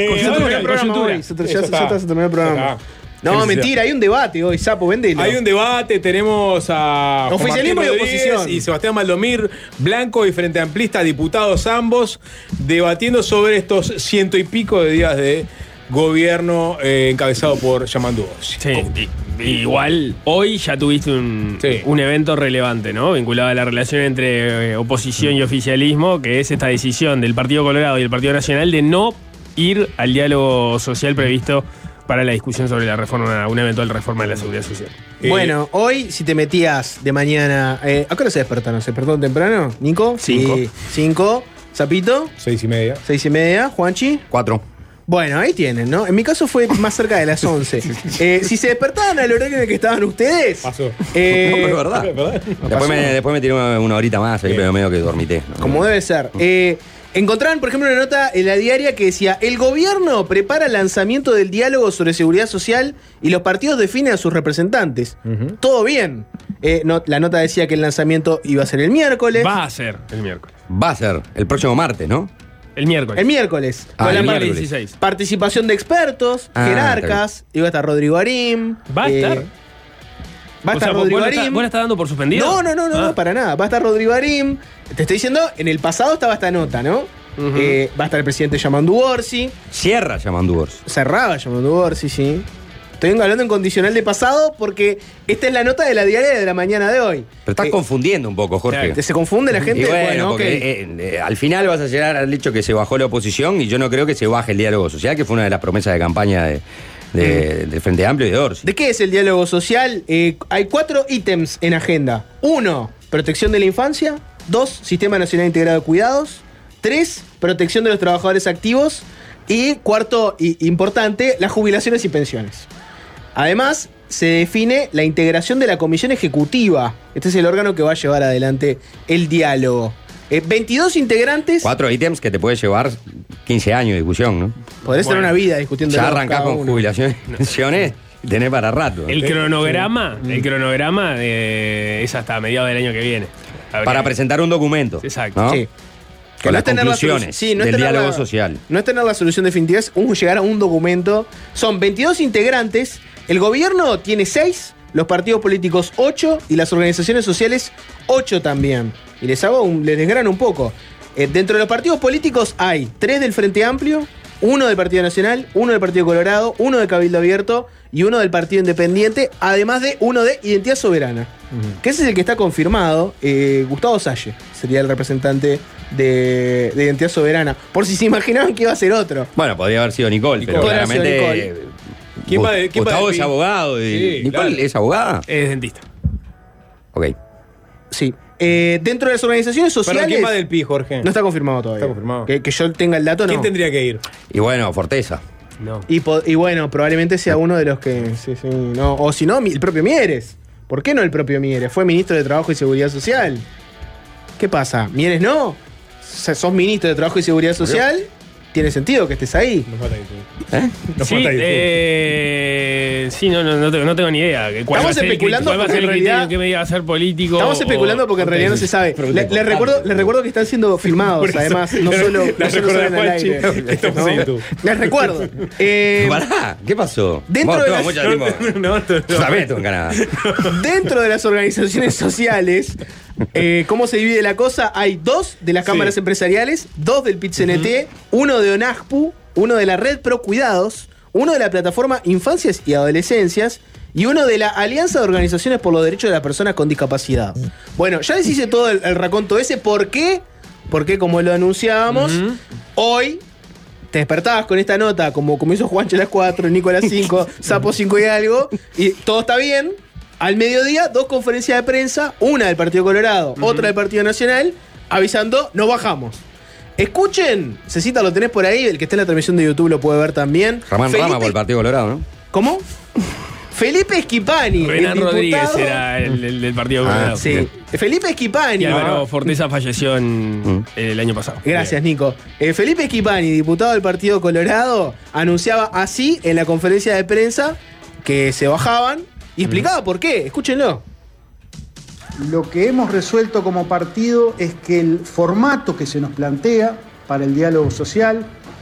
[SPEAKER 12] Ya se terminó el programa. No, mentira, hay un debate hoy, Sapo, vendelo.
[SPEAKER 11] Hay un debate, tenemos a Juan
[SPEAKER 12] Oficialismo
[SPEAKER 11] Martín
[SPEAKER 12] y
[SPEAKER 11] Rodríguez
[SPEAKER 12] oposición.
[SPEAKER 11] y Sebastián Maldomir, Blanco y Frente Amplista, diputados ambos, debatiendo sobre estos 100 y pico de días de gobierno encabezado por Yamandú.
[SPEAKER 13] Sí. Igual, hoy ya tuviste un evento relevante, ¿no? Vinculado a la relación entre oposición y oficialismo, que es esta decisión del Partido Colorado y el Partido Nacional de no ir al diálogo social previsto para la discusión sobre una eventual reforma de la seguridad social.
[SPEAKER 12] Bueno, hoy si te metías de mañana... ¿A qué hora se despertaron? ¿Se despertaron temprano? ¿Nico? 5. ¿Zapito?
[SPEAKER 11] 6:30.
[SPEAKER 12] 6:30. ¿Juanchi?
[SPEAKER 5] 4.
[SPEAKER 12] Bueno, ahí tienen, ¿no? En mi caso fue más cerca de las 11. Si se despertaban al horario en el que estaban ustedes...
[SPEAKER 11] Pasó.
[SPEAKER 5] No, pero es verdad. Después me tiré una horita más, ahí, pero medio que dormité. ¿no?
[SPEAKER 12] Como debe ser. Encontraban, por ejemplo, una nota en la diaria que decía: el gobierno prepara el lanzamiento del diálogo sobre seguridad social y los partidos definen a sus representantes. Todo bien. La nota decía que el lanzamiento iba a ser el miércoles.
[SPEAKER 13] Va a ser el miércoles.
[SPEAKER 5] Va a ser el próximo martes, ¿no?
[SPEAKER 13] El miércoles.
[SPEAKER 12] El miércoles.
[SPEAKER 5] Ah,
[SPEAKER 12] Con la
[SPEAKER 5] el
[SPEAKER 12] parte-
[SPEAKER 5] miércoles.
[SPEAKER 13] 16.
[SPEAKER 12] participación de expertos, jerarcas. Iba a estar Rodrigo Arim.
[SPEAKER 13] ¿Va a estar?
[SPEAKER 12] Va a estar Rodrigo Arim.
[SPEAKER 13] ¿Vos la estás dando por suspendido?
[SPEAKER 12] No, para nada. Va a estar Rodrigo Arim. Te estoy diciendo, en el pasado estaba esta nota, ¿no? Va a estar el presidente Yamandu Orsi.
[SPEAKER 5] Cierra Yamandu Orsi.
[SPEAKER 12] Cerraba Yamandu Orsi, sí. Estoy hablando en condicional de pasado porque esta es la nota de la diaria de la mañana de hoy.
[SPEAKER 5] Pero estás confundiendo un poco, Jorge.
[SPEAKER 12] ¿Se confunde la gente?
[SPEAKER 5] Y bueno,
[SPEAKER 12] ok.
[SPEAKER 5] porque al final vas a llegar al hecho que se bajó la oposición y yo no creo que se baje el diálogo social, que fue una de las promesas de campaña del Frente Amplio y de Orsi.
[SPEAKER 12] ¿De qué es el diálogo social? Hay 4 ítems en agenda. 1, protección de la infancia. 2, Sistema Nacional Integrado de Cuidados. 3, protección de los trabajadores activos. Y 4, importante, las jubilaciones y pensiones. Además, se define la integración de la Comisión Ejecutiva. Este es el órgano que va a llevar adelante el diálogo. 22 integrantes.
[SPEAKER 5] 4 ítems que te puede llevar 15 años de discusión, ¿no?
[SPEAKER 12] Podés tener una vida discutiendo.
[SPEAKER 5] Ya arrancás con jubilaciones y pensiones y tenés para rato.
[SPEAKER 13] El cronograma es hasta mediados del año que viene.
[SPEAKER 5] Para presentar un documento.
[SPEAKER 13] Exacto.
[SPEAKER 5] ¿no?
[SPEAKER 12] Sí.
[SPEAKER 5] Con las conclusiones del diálogo social.
[SPEAKER 12] No es tener la solución definitiva, es llegar a un documento. Son 22 integrantes. El gobierno tiene 6, los partidos políticos 8 y las organizaciones sociales 8 también. Y les desgrano un poco. Dentro de los partidos políticos hay 3 del Frente Amplio, 1 del Partido Nacional, 1 del Partido Colorado, 1 del Cabildo Abierto y 1 del Partido Independiente, además de 1 de Identidad Soberana. Que ese es el que está confirmado. Gustavo Salle sería el representante de Identidad Soberana. Por si se imaginaban que iba a ser otro.
[SPEAKER 5] Bueno, podría haber sido Nicole, pero claramente Gustavo es abogado.
[SPEAKER 11] Sí,
[SPEAKER 5] ¿Nicole es abogada?
[SPEAKER 13] Es dentista.
[SPEAKER 5] Ok.
[SPEAKER 12] Sí. Dentro de las organizaciones sociales.
[SPEAKER 11] ¿Quién va del PI, Jorge?
[SPEAKER 12] No está confirmado todavía.
[SPEAKER 11] Está confirmado.
[SPEAKER 12] Que yo tenga el dato, no.
[SPEAKER 11] ¿Quién tendría que ir?
[SPEAKER 5] Y bueno, Forteza.
[SPEAKER 13] No.
[SPEAKER 12] Y bueno, probablemente sea uno de los que. Sí, no. O si no, el propio Mieres. ¿Por qué no el propio Mieres? Fue ministro de Trabajo y Seguridad Social. ¿Qué pasa? ¿Mieres no? Sos ministro de Trabajo y Seguridad Social. Tiene sentido que estés ahí.
[SPEAKER 11] Nos falta
[SPEAKER 13] sí, no tengo ni idea.
[SPEAKER 12] Estamos especulando
[SPEAKER 13] ¿Cuál va a ser el criterio que me diga a ser político?
[SPEAKER 12] Estamos especulando porque en realidad no se sabe. Les recuerdo que están siendo filmados, además. No solo salen al aire. Les recuerdo.
[SPEAKER 5] Pará, ¿qué pasó?
[SPEAKER 12] Dentro de las organizaciones sociales, ¿cómo se divide la cosa? Hay 2 de las cámaras empresariales, 2 del PIT-CNT, 1 de ONAJPU, 1 de la Red Pro Cuidados, 1 de la plataforma Infancias y Adolescencias y 1 de la Alianza de Organizaciones por los Derechos de las Personas con Discapacidad. Bueno, ya les hice todo el raconto ese. ¿Por qué? Porque como lo anunciábamos, hoy te despertabas con esta nota, como hizo Juancho a las 4, Nico a las 5, Sapo 5 y algo, y todo está bien. Al mediodía, 2 conferencias de prensa, una del Partido Colorado, otra del Partido Nacional, avisando, nos bajamos. Escuchen, Cecita, lo tenés por ahí, el que está en la transmisión de YouTube lo puede ver también.
[SPEAKER 5] Rama por el Partido Colorado, ¿no?
[SPEAKER 12] ¿Cómo? Felipe Schipani.
[SPEAKER 13] Renan Rodríguez era el del Partido Colorado.
[SPEAKER 12] Sí. Felipe Schipani.
[SPEAKER 13] Y Álvaro Forteza falleció el año pasado.
[SPEAKER 12] Gracias, Nico. Felipe Schipani, diputado del Partido Colorado, anunciaba así en la conferencia de prensa que se bajaban y explicaba por qué. Escúchenlo.
[SPEAKER 16] Lo que hemos resuelto como partido es que el formato que se nos plantea para el diálogo social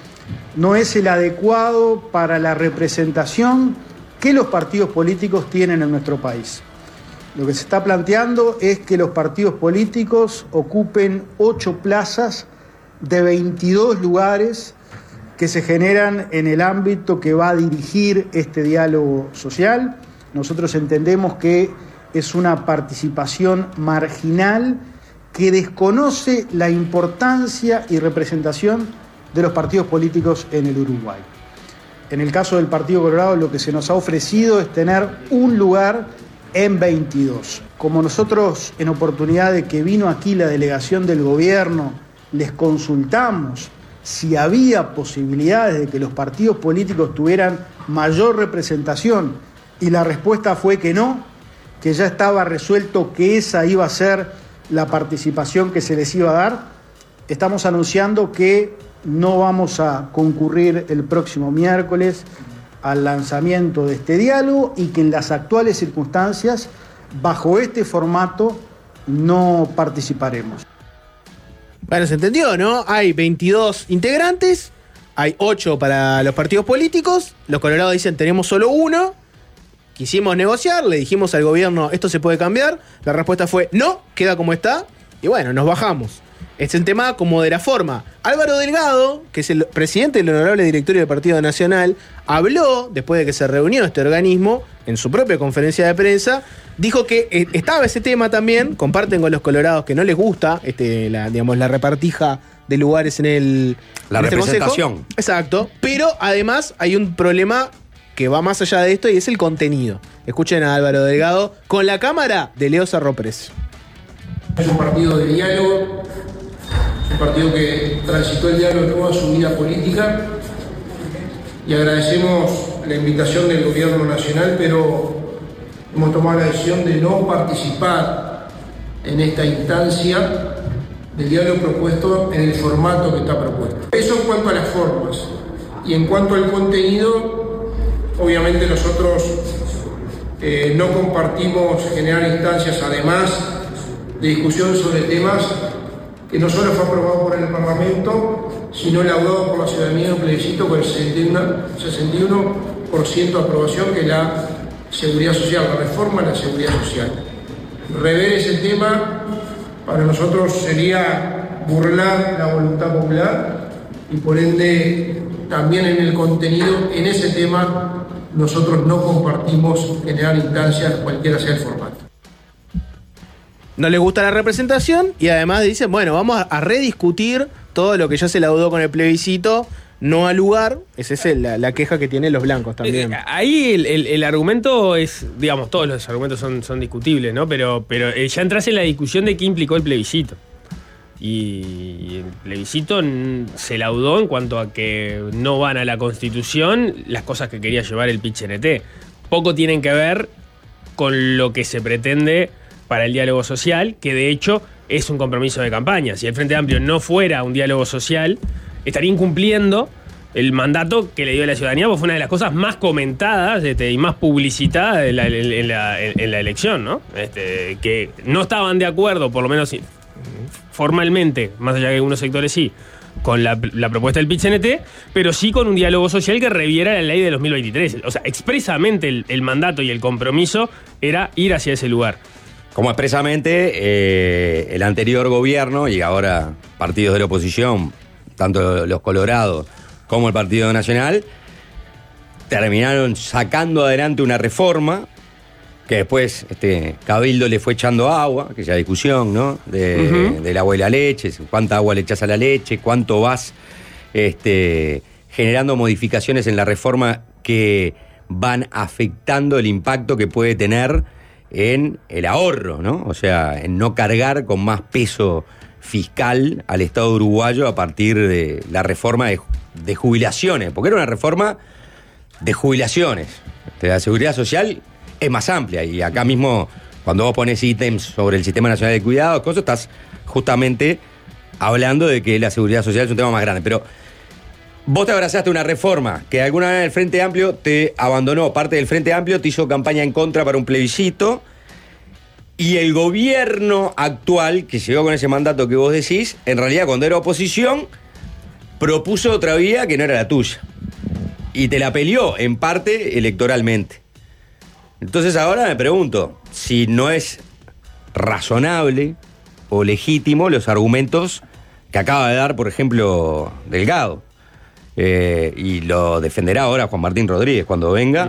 [SPEAKER 16] no es el adecuado para la representación que los partidos políticos tienen en nuestro país. Lo que se está planteando es que los partidos políticos ocupen 8 plazas de 22 lugares que se generan en el ámbito que va a dirigir este diálogo social. Nosotros entendemos que es una participación marginal que desconoce la importancia y representación de los partidos políticos en el Uruguay. En el caso del Partido Colorado, lo que se nos ha ofrecido es tener un lugar en 22. Como nosotros, en oportunidad de que vino aquí la delegación del gobierno, les consultamos si había posibilidades de que los partidos políticos tuvieran mayor representación, y la respuesta fue que no, que ya estaba resuelto que esa iba a ser la participación que se les iba a dar. Estamos anunciando que no vamos a concurrir el próximo miércoles al lanzamiento de este diálogo y que en las actuales circunstancias, bajo este formato, no participaremos.
[SPEAKER 12] Bueno, se entendió, ¿no? Hay 22 integrantes, hay 8 para los partidos políticos, los colorados dicen tenemos solo 1. Quisimos negociar, le dijimos al gobierno, esto se puede cambiar. La respuesta fue, no, queda como está. Y bueno, nos bajamos. Es el tema como de la forma. Álvaro Delgado, que es el presidente del honorable directorio del Partido Nacional, habló, después de que se reunió este organismo, en su propia conferencia de prensa, dijo que estaba ese tema también, comparten con los colorados que no les gusta la repartija de lugares en
[SPEAKER 5] la representación.
[SPEAKER 12] Consejo. Exacto, pero además hay un problema que va más allá de esto y es el contenido. Escuchen a Álvaro Delgado con la cámara de Leo Sarro Pres.
[SPEAKER 17] Es un partido de diálogo, es un partido que transitó el diálogo toda su vida política y agradecemos la invitación del gobierno nacional, pero hemos tomado la decisión de no participar en esta instancia del diálogo propuesto en el formato que está propuesto. Eso en cuanto a las formas. Y en cuanto al contenido, obviamente nosotros no compartimos generar instancias, además de discusión sobre temas que no solo fue aprobado por el Parlamento, sino laudado por la ciudadanía en un plebiscito con el 61% de aprobación, que es la seguridad social, la reforma de la seguridad social. Rever ese tema para nosotros sería burlar la voluntad popular y por ende también en el contenido, en ese tema, nosotros no compartimos generar instancias, cualquiera sea el formato.
[SPEAKER 12] No les gusta la representación y además dicen, bueno, vamos a rediscutir todo lo que ya se laudó con el plebiscito, no al lugar. Esa es la queja que tienen los blancos también.
[SPEAKER 13] Ahí el argumento es, digamos, todos los argumentos son discutibles, ¿no? Pero ya entras en la discusión de qué implicó el plebiscito. Y el plebiscito se laudó en cuanto a que no van a la Constitución las cosas que quería llevar el PIT-CNT. Poco tienen que ver con lo que se pretende para el diálogo social, que de hecho es un compromiso de campaña. Si el Frente Amplio no fuera un diálogo social, estaría incumpliendo el mandato que le dio a la ciudadanía, porque fue una de las cosas más comentadas y más publicitadas en la elección, ¿no? Que no estaban de acuerdo, por lo menos formalmente, más allá que algunos sectores sí, con la propuesta del PIT-CNT, pero sí con un diálogo social que reviera la ley de 2023. O sea, expresamente el mandato y el compromiso era ir hacia ese lugar.
[SPEAKER 5] Como expresamente el anterior gobierno y ahora partidos de la oposición, tanto los Colorados como el Partido Nacional, terminaron sacando adelante una reforma que después Cabildo le fue echando agua, que ya discusión, ¿no? Del agua y la leche, cuánta agua le echas a la leche, cuánto vas generando modificaciones en la reforma que van afectando el impacto que puede tener en el ahorro, ¿no? O sea, en no cargar con más peso fiscal al Estado uruguayo a partir de la reforma de jubilaciones, porque era una reforma de jubilaciones. La seguridad social es más amplia y acá mismo, cuando vos pones ítems sobre el Sistema Nacional de Cuidados, cosas, estás justamente hablando de que la seguridad social es un tema más grande. Pero vos te abrazaste una reforma que de alguna manera el Frente Amplio te abandonó, parte del Frente Amplio te hizo campaña en contra para un plebiscito, y el gobierno actual, que llegó con ese mandato que vos decís, en realidad cuando era oposición, propuso otra vía que no era la tuya. Y te la peleó, en parte, electoralmente. Entonces ahora me pregunto si no es razonable o legítimo los argumentos que acaba de dar, por ejemplo, Delgado. Y lo defenderá ahora Juan Martín Rodríguez cuando venga.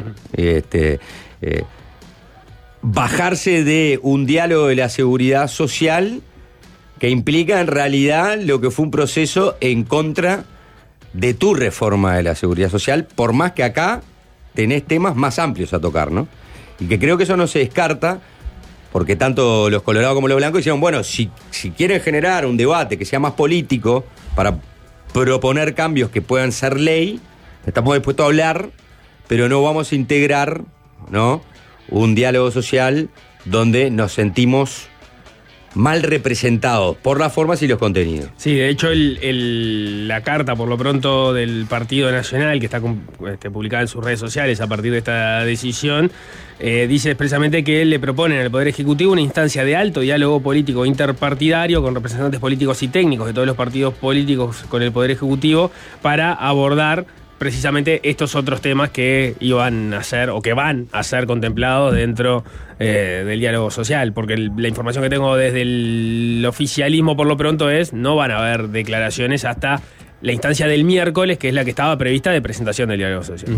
[SPEAKER 5] Bajarse de un diálogo de la seguridad social que implica en realidad lo que fue un proceso en contra de tu reforma de la seguridad social, por más que acá tenés temas más amplios a tocar, ¿no? Y que creo que eso no se descarta, porque tanto los colorados como los blancos dijeron, bueno, si quieren generar un debate que sea más político para proponer cambios que puedan ser ley, estamos dispuestos a hablar, pero no vamos a integrar, ¿no?, un diálogo social donde nos sentimos mal representados por las formas y los contenidos.
[SPEAKER 13] Sí, de hecho la carta, por lo pronto, del Partido Nacional, que está publicada en sus redes sociales a partir de esta decisión, dice expresamente que le proponen al Poder Ejecutivo una instancia de alto diálogo político interpartidario con representantes políticos y técnicos de todos los partidos políticos con el Poder Ejecutivo para abordar precisamente estos otros temas que iban a ser o que van a ser contemplados dentro del diálogo social, porque la información que tengo desde el oficialismo por lo pronto es no van a haber declaraciones hasta la instancia del miércoles, que es la que estaba prevista de presentación del diálogo social.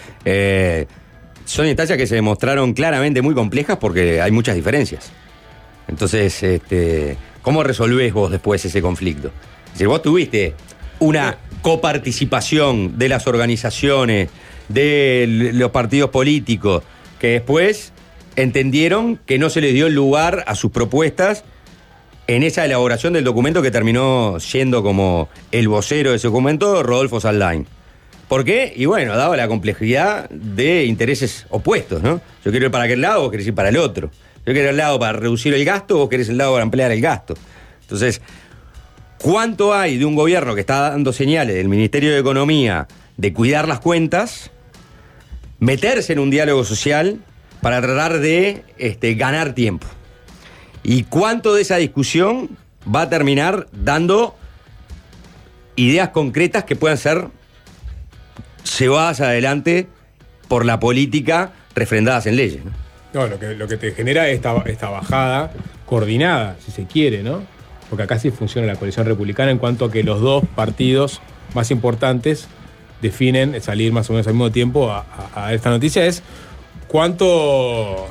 [SPEAKER 5] Son instancias que se demostraron claramente muy complejas porque hay muchas diferencias. Entonces, ¿cómo resolvés vos después ese conflicto? Es decir, vos tuviste una coparticipación de las organizaciones, de los partidos políticos, que después entendieron que no se les dio el lugar a sus propuestas en esa elaboración del documento que terminó siendo como el vocero de ese documento, Rodolfo Saldain. ¿Por qué? Y bueno, dado la complejidad de intereses opuestos, ¿no? Yo quiero ir para aquel lado, vos querés ir para el otro. Yo quiero el lado para reducir el gasto, vos querés el lado para ampliar el gasto. Entonces, ¿cuánto hay de un gobierno que está dando señales del Ministerio de Economía de cuidar las cuentas, meterse en un diálogo social para tratar de ganar tiempo? ¿Y cuánto de esa discusión va a terminar dando ideas concretas que puedan ser llevadas adelante por la política refrendadas en leyes?
[SPEAKER 11] No, lo que te genera es esta bajada coordinada, si se quiere, ¿no? Porque acá sí funciona la coalición republicana en cuanto a que los dos partidos más importantes definen salir más o menos al mismo tiempo a esta noticia. Es cuánto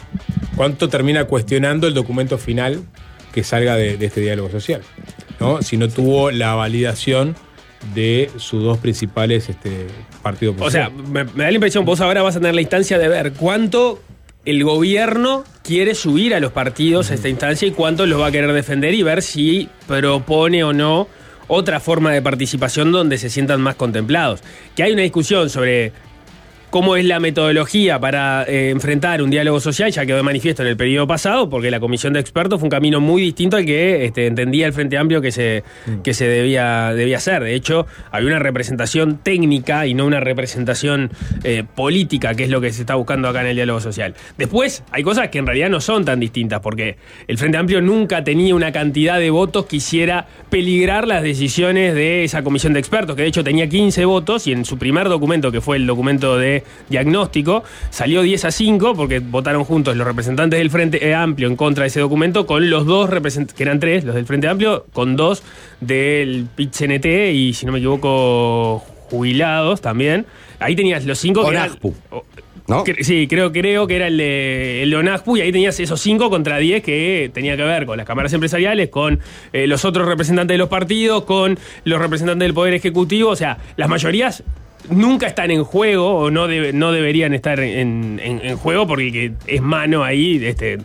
[SPEAKER 11] termina cuestionando el documento final que salga de este diálogo social, ¿no? Si no tuvo la validación de sus dos principales partidos.
[SPEAKER 13] O sea, me da la impresión, vos ahora vas a tener la instancia de ver cuánto el gobierno quiere subir a los partidos a esta instancia y cuánto los va a querer defender y ver si propone o no otra forma de participación donde se sientan más contemplados. Que hay una discusión sobre cómo es la metodología para enfrentar un diálogo social, ya quedó de manifiesto en el periodo pasado, porque la comisión de expertos fue un camino muy distinto al que entendía el Frente Amplio que se debía hacer. De hecho, había una representación técnica y no una representación política, que es lo que se está buscando acá en el diálogo social. Después, hay cosas que en realidad no son tan distintas, porque el Frente Amplio nunca tenía una cantidad de votos que hiciera peligrar las decisiones de esa comisión de expertos, que de hecho tenía 15 votos, y en su primer documento, que fue el documento de diagnóstico, salió 10-5 porque votaron juntos los representantes del Frente Amplio en contra de ese documento con los dos representantes, que eran 3, los del Frente Amplio, con 2 del PIT-CNT y, si no me equivoco, jubilados también. Ahí tenías los 5 que eran, ¿no? Sí, creo que era el de ONAJPU, y ahí tenías esos 5 contra 10 que tenía que ver con las cámaras empresariales, con los otros representantes de los partidos, con los representantes del Poder Ejecutivo. O sea, las mayorías nunca están en juego o no deberían estar en juego, porque es mano ahí,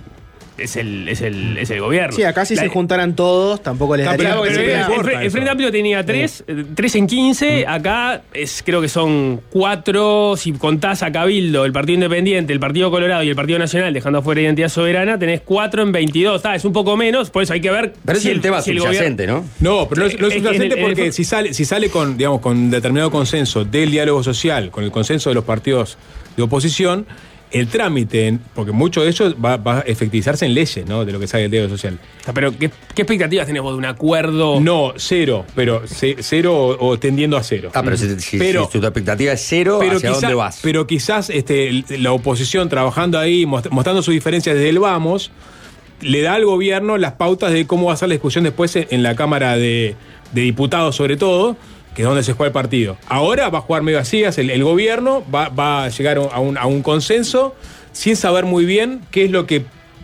[SPEAKER 13] es el gobierno.
[SPEAKER 12] Sí, acá si se juntaran todos tampoco les daría.
[SPEAKER 13] El Frente Amplio tenía 3 en 15, acá creo que son 4, si contás a Cabildo, el Partido Independiente, el Partido Colorado y el Partido Nacional, dejando afuera Identidad Soberana, tenés 4 en 22. Es un poco menos, por eso hay que ver.
[SPEAKER 5] Pero es un tema subyacente, ¿no?
[SPEAKER 11] No, pero no es subyacente porque si sale con determinado consenso del diálogo social, con el consenso de los partidos de oposición, el trámite, porque mucho de eso va a efectivizarse en leyes, ¿no? De lo que sale del diálogo social.
[SPEAKER 13] Pero, ¿qué expectativas tenés vos de un acuerdo?
[SPEAKER 11] No, 0, pero 0 o tendiendo a 0.
[SPEAKER 5] Pero si tu expectativa es 0, ¿hacia dónde vas?
[SPEAKER 11] Pero quizás la oposición trabajando ahí, mostrando sus diferencias desde el vamos, le da al gobierno las pautas de cómo va a ser la discusión después en la Cámara de Diputados, sobre todo, que es donde se juega el partido. Ahora va a jugar medio a ciegas, el gobierno va a llegar a un consenso sin saber muy bien qué es lo que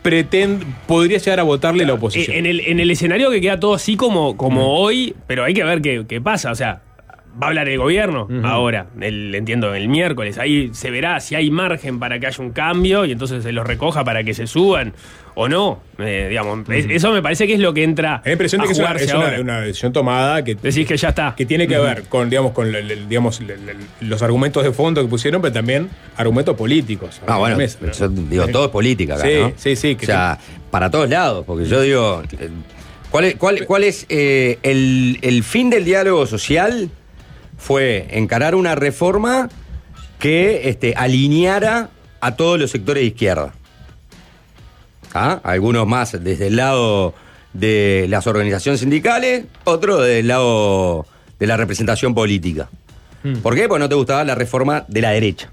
[SPEAKER 11] podría llegar a votarle la oposición.
[SPEAKER 13] En el escenario que queda todo así como hoy, pero hay que ver qué pasa. O sea, va a hablar el gobierno ahora, entiendo, el miércoles. Ahí se verá si hay margen para que haya un cambio y entonces se los recoja para que se suban o no. Eso me parece que es lo que entra.
[SPEAKER 11] La impresión de que es una decisión tomada que
[SPEAKER 13] decís que ya está,
[SPEAKER 11] que tiene que ver con los argumentos de fondo que pusieron, pero también argumentos políticos.
[SPEAKER 5] Bueno, yo digo, todo es política acá, ¿no?
[SPEAKER 11] Sí.
[SPEAKER 5] O sea, para todos lados, porque yo digo, ¿cuál es el fin del diálogo social? Fue encarar una reforma que alineara a todos los sectores de izquierda. Algunos más desde el lado de las organizaciones sindicales, otros desde el lado de la representación política. ¿Por qué? Porque no te gustaba la reforma de la derecha.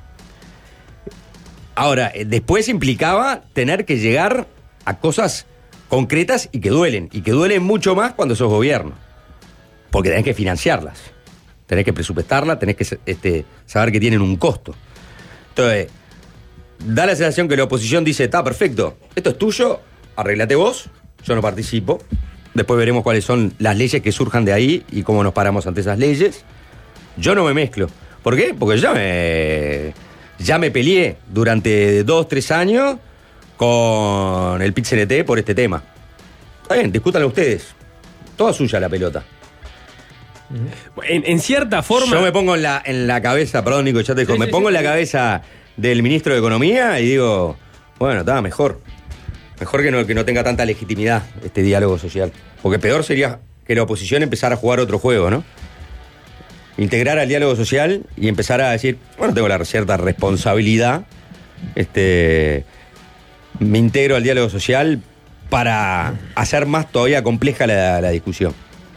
[SPEAKER 5] Ahora, después implicaba tener que llegar a cosas concretas y que duelen mucho más cuando sos gobierno, porque tenés que financiarlas. Tenés que presupuestarla, tenés que saber que tienen un costo. Entonces, da la sensación que la oposición dice, está perfecto, esto es tuyo, arreglate vos, yo no participo. Después veremos cuáles son las leyes que surjan de ahí y cómo nos paramos ante esas leyes. Yo no me mezclo. ¿Por qué? Porque ya me peleé durante 2-3 años con el PIT-CNT por este tema. Está bien, discútanlo ustedes. Toda suya la pelota.
[SPEAKER 13] En cierta forma.
[SPEAKER 5] Yo me pongo en la cabeza, perdón, Nico, ya te digo, me pongo en la cabeza del ministro de Economía y digo, bueno, está mejor. Mejor que no tenga tanta legitimidad este diálogo social. Porque peor sería que la oposición empezara a jugar otro juego, ¿no? Integrar al diálogo social y empezar a decir, bueno, tengo la cierta responsabilidad, me integro al diálogo social para hacer más todavía compleja la discusión.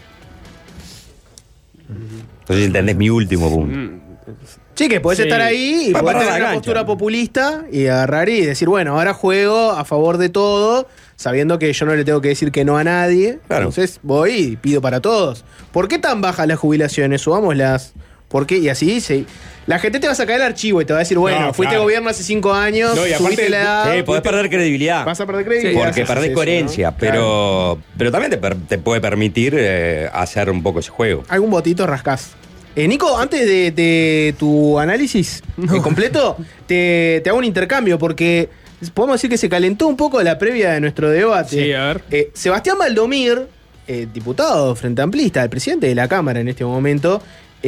[SPEAKER 5] No sé si entendés mi último punto.
[SPEAKER 12] Sí, que podés estar ahí y podés tener una postura populista y agarrar y decir, bueno, ahora juego a favor de todo, sabiendo que yo no le tengo que decir que no a nadie. Claro. Entonces voy y pido para todos. ¿Por qué tan bajas las jubilaciones? Subámoslas. ¿Por qué? Y así la gente te va a sacar el archivo y te va a decir, bueno, fuiste gobierno hace 5 años,
[SPEAKER 5] no, y
[SPEAKER 12] subiste la edad.
[SPEAKER 5] Sí, podés perder credibilidad.
[SPEAKER 12] Vas a perder credibilidad.
[SPEAKER 5] Porque perdés coherencia, ¿no? Pero también te puede permitir hacer un poco ese juego.
[SPEAKER 12] Algún botito rascás. Nico, antes de tu análisis completo, te hago un intercambio, porque podemos decir que se calentó un poco la previa de nuestro debate.
[SPEAKER 13] Sí, a ver.
[SPEAKER 12] Sebastián Valdomir, diputado frente amplista, el presidente de la Cámara en este momento,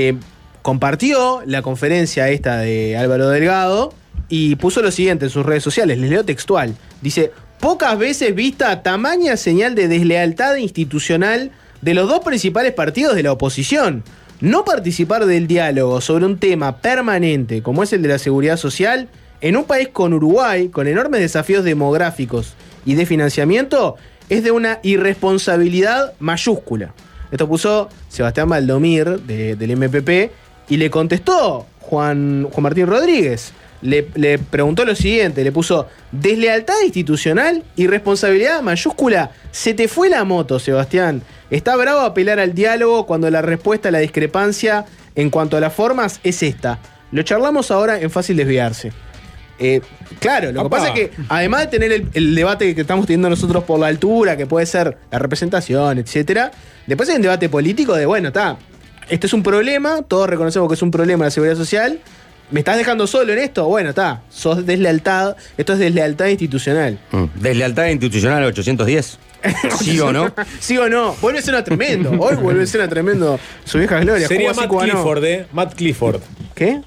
[SPEAKER 12] compartió la conferencia esta de Álvaro Delgado y puso lo siguiente en sus redes sociales, les leo textual. Dice, pocas veces vista tamaña señal de deslealtad institucional de los dos principales partidos de la oposición. No participar del diálogo sobre un tema permanente como es el de la seguridad social en un país con Uruguay, con enormes desafíos demográficos y de financiamiento, es de una irresponsabilidad mayúscula. Esto puso Sebastián Valdomir del MPP y le contestó Juan Martín Rodríguez. Le preguntó lo siguiente, le puso deslealtad institucional, irresponsabilidad mayúscula. Se te fue la moto, Sebastián. Está bravo apelar al diálogo cuando la respuesta a la discrepancia en cuanto a las formas es esta. Lo charlamos ahora en Fácil Desviarse. Claro, lo que pasa es que además de tener el debate que estamos teniendo nosotros por la altura, que puede ser la representación, etcétera, después hay un debate político de, bueno, este es un problema, todos reconocemos que es un problema la seguridad social. ¿Me estás dejando solo en esto? Bueno, sos deslealtad. Esto es deslealtad institucional.
[SPEAKER 5] ¿Deslealtad institucional 810? ¿Sí o no?
[SPEAKER 12] ¿Sí o no? Vuelve a ser una tremendo. Hoy vuelve a ser una tremendo. Su vieja gloria.
[SPEAKER 11] Sería Matt Clifford, Matt Clifford.
[SPEAKER 12] ¿Qué?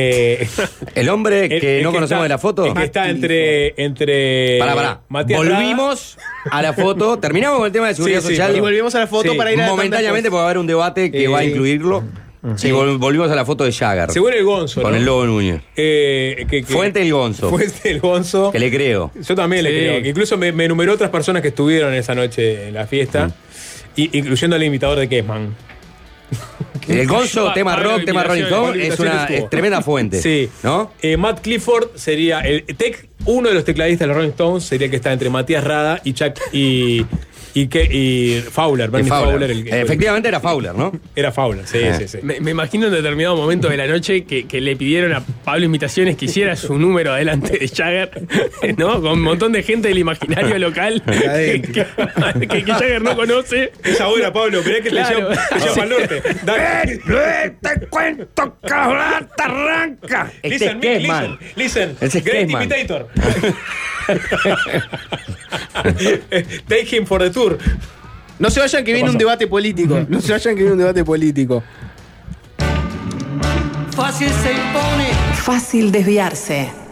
[SPEAKER 5] El hombre que no conocemos de la foto.
[SPEAKER 11] Que está entre
[SPEAKER 5] Pará. Volvimos a la foto. Terminamos con el tema de seguridad social.
[SPEAKER 12] Y volvimos a la foto para ir a
[SPEAKER 5] momentáneamente porque va a haber un debate que va a incluirlo. Sí, volvimos a la foto de Jagger.
[SPEAKER 11] Según el Gonzo,
[SPEAKER 5] con el Lobo Núñez. Fuente del Gonzo.
[SPEAKER 11] Fuente del Gonzo.
[SPEAKER 5] Que le creo.
[SPEAKER 11] Yo también le creo. Que incluso me enumeró otras personas que estuvieron esa noche en la fiesta, incluyendo al imitador de Kessman.
[SPEAKER 5] El Gonzo, tema rock, tema Rolling Stone, es tremenda fuente.
[SPEAKER 11] Sí.
[SPEAKER 5] ¿No?
[SPEAKER 11] Matt Clifford sería uno de los tecladistas de los Rolling Stones, sería el que está entre Matías Rada y Chuck y Fowler, Bernie Fowler.
[SPEAKER 5] Efectivamente era Fowler, ¿no?
[SPEAKER 11] Era Fowler, sí.
[SPEAKER 13] Me imagino en determinado momento de la noche que le pidieron a Pablo Imitaciones que hiciera su número adelante de Jagger, ¿no? Con un montón de gente del imaginario local que Jagger no conoce.
[SPEAKER 11] Esa hora, Pablo, mirá que te lleva al norte.
[SPEAKER 5] Te cuento, cabrón, te arranca.
[SPEAKER 11] Listen, Great Imitator. Take him for the tour.
[SPEAKER 12] No se vayan que viene un debate político.
[SPEAKER 1] Fácil desviarse.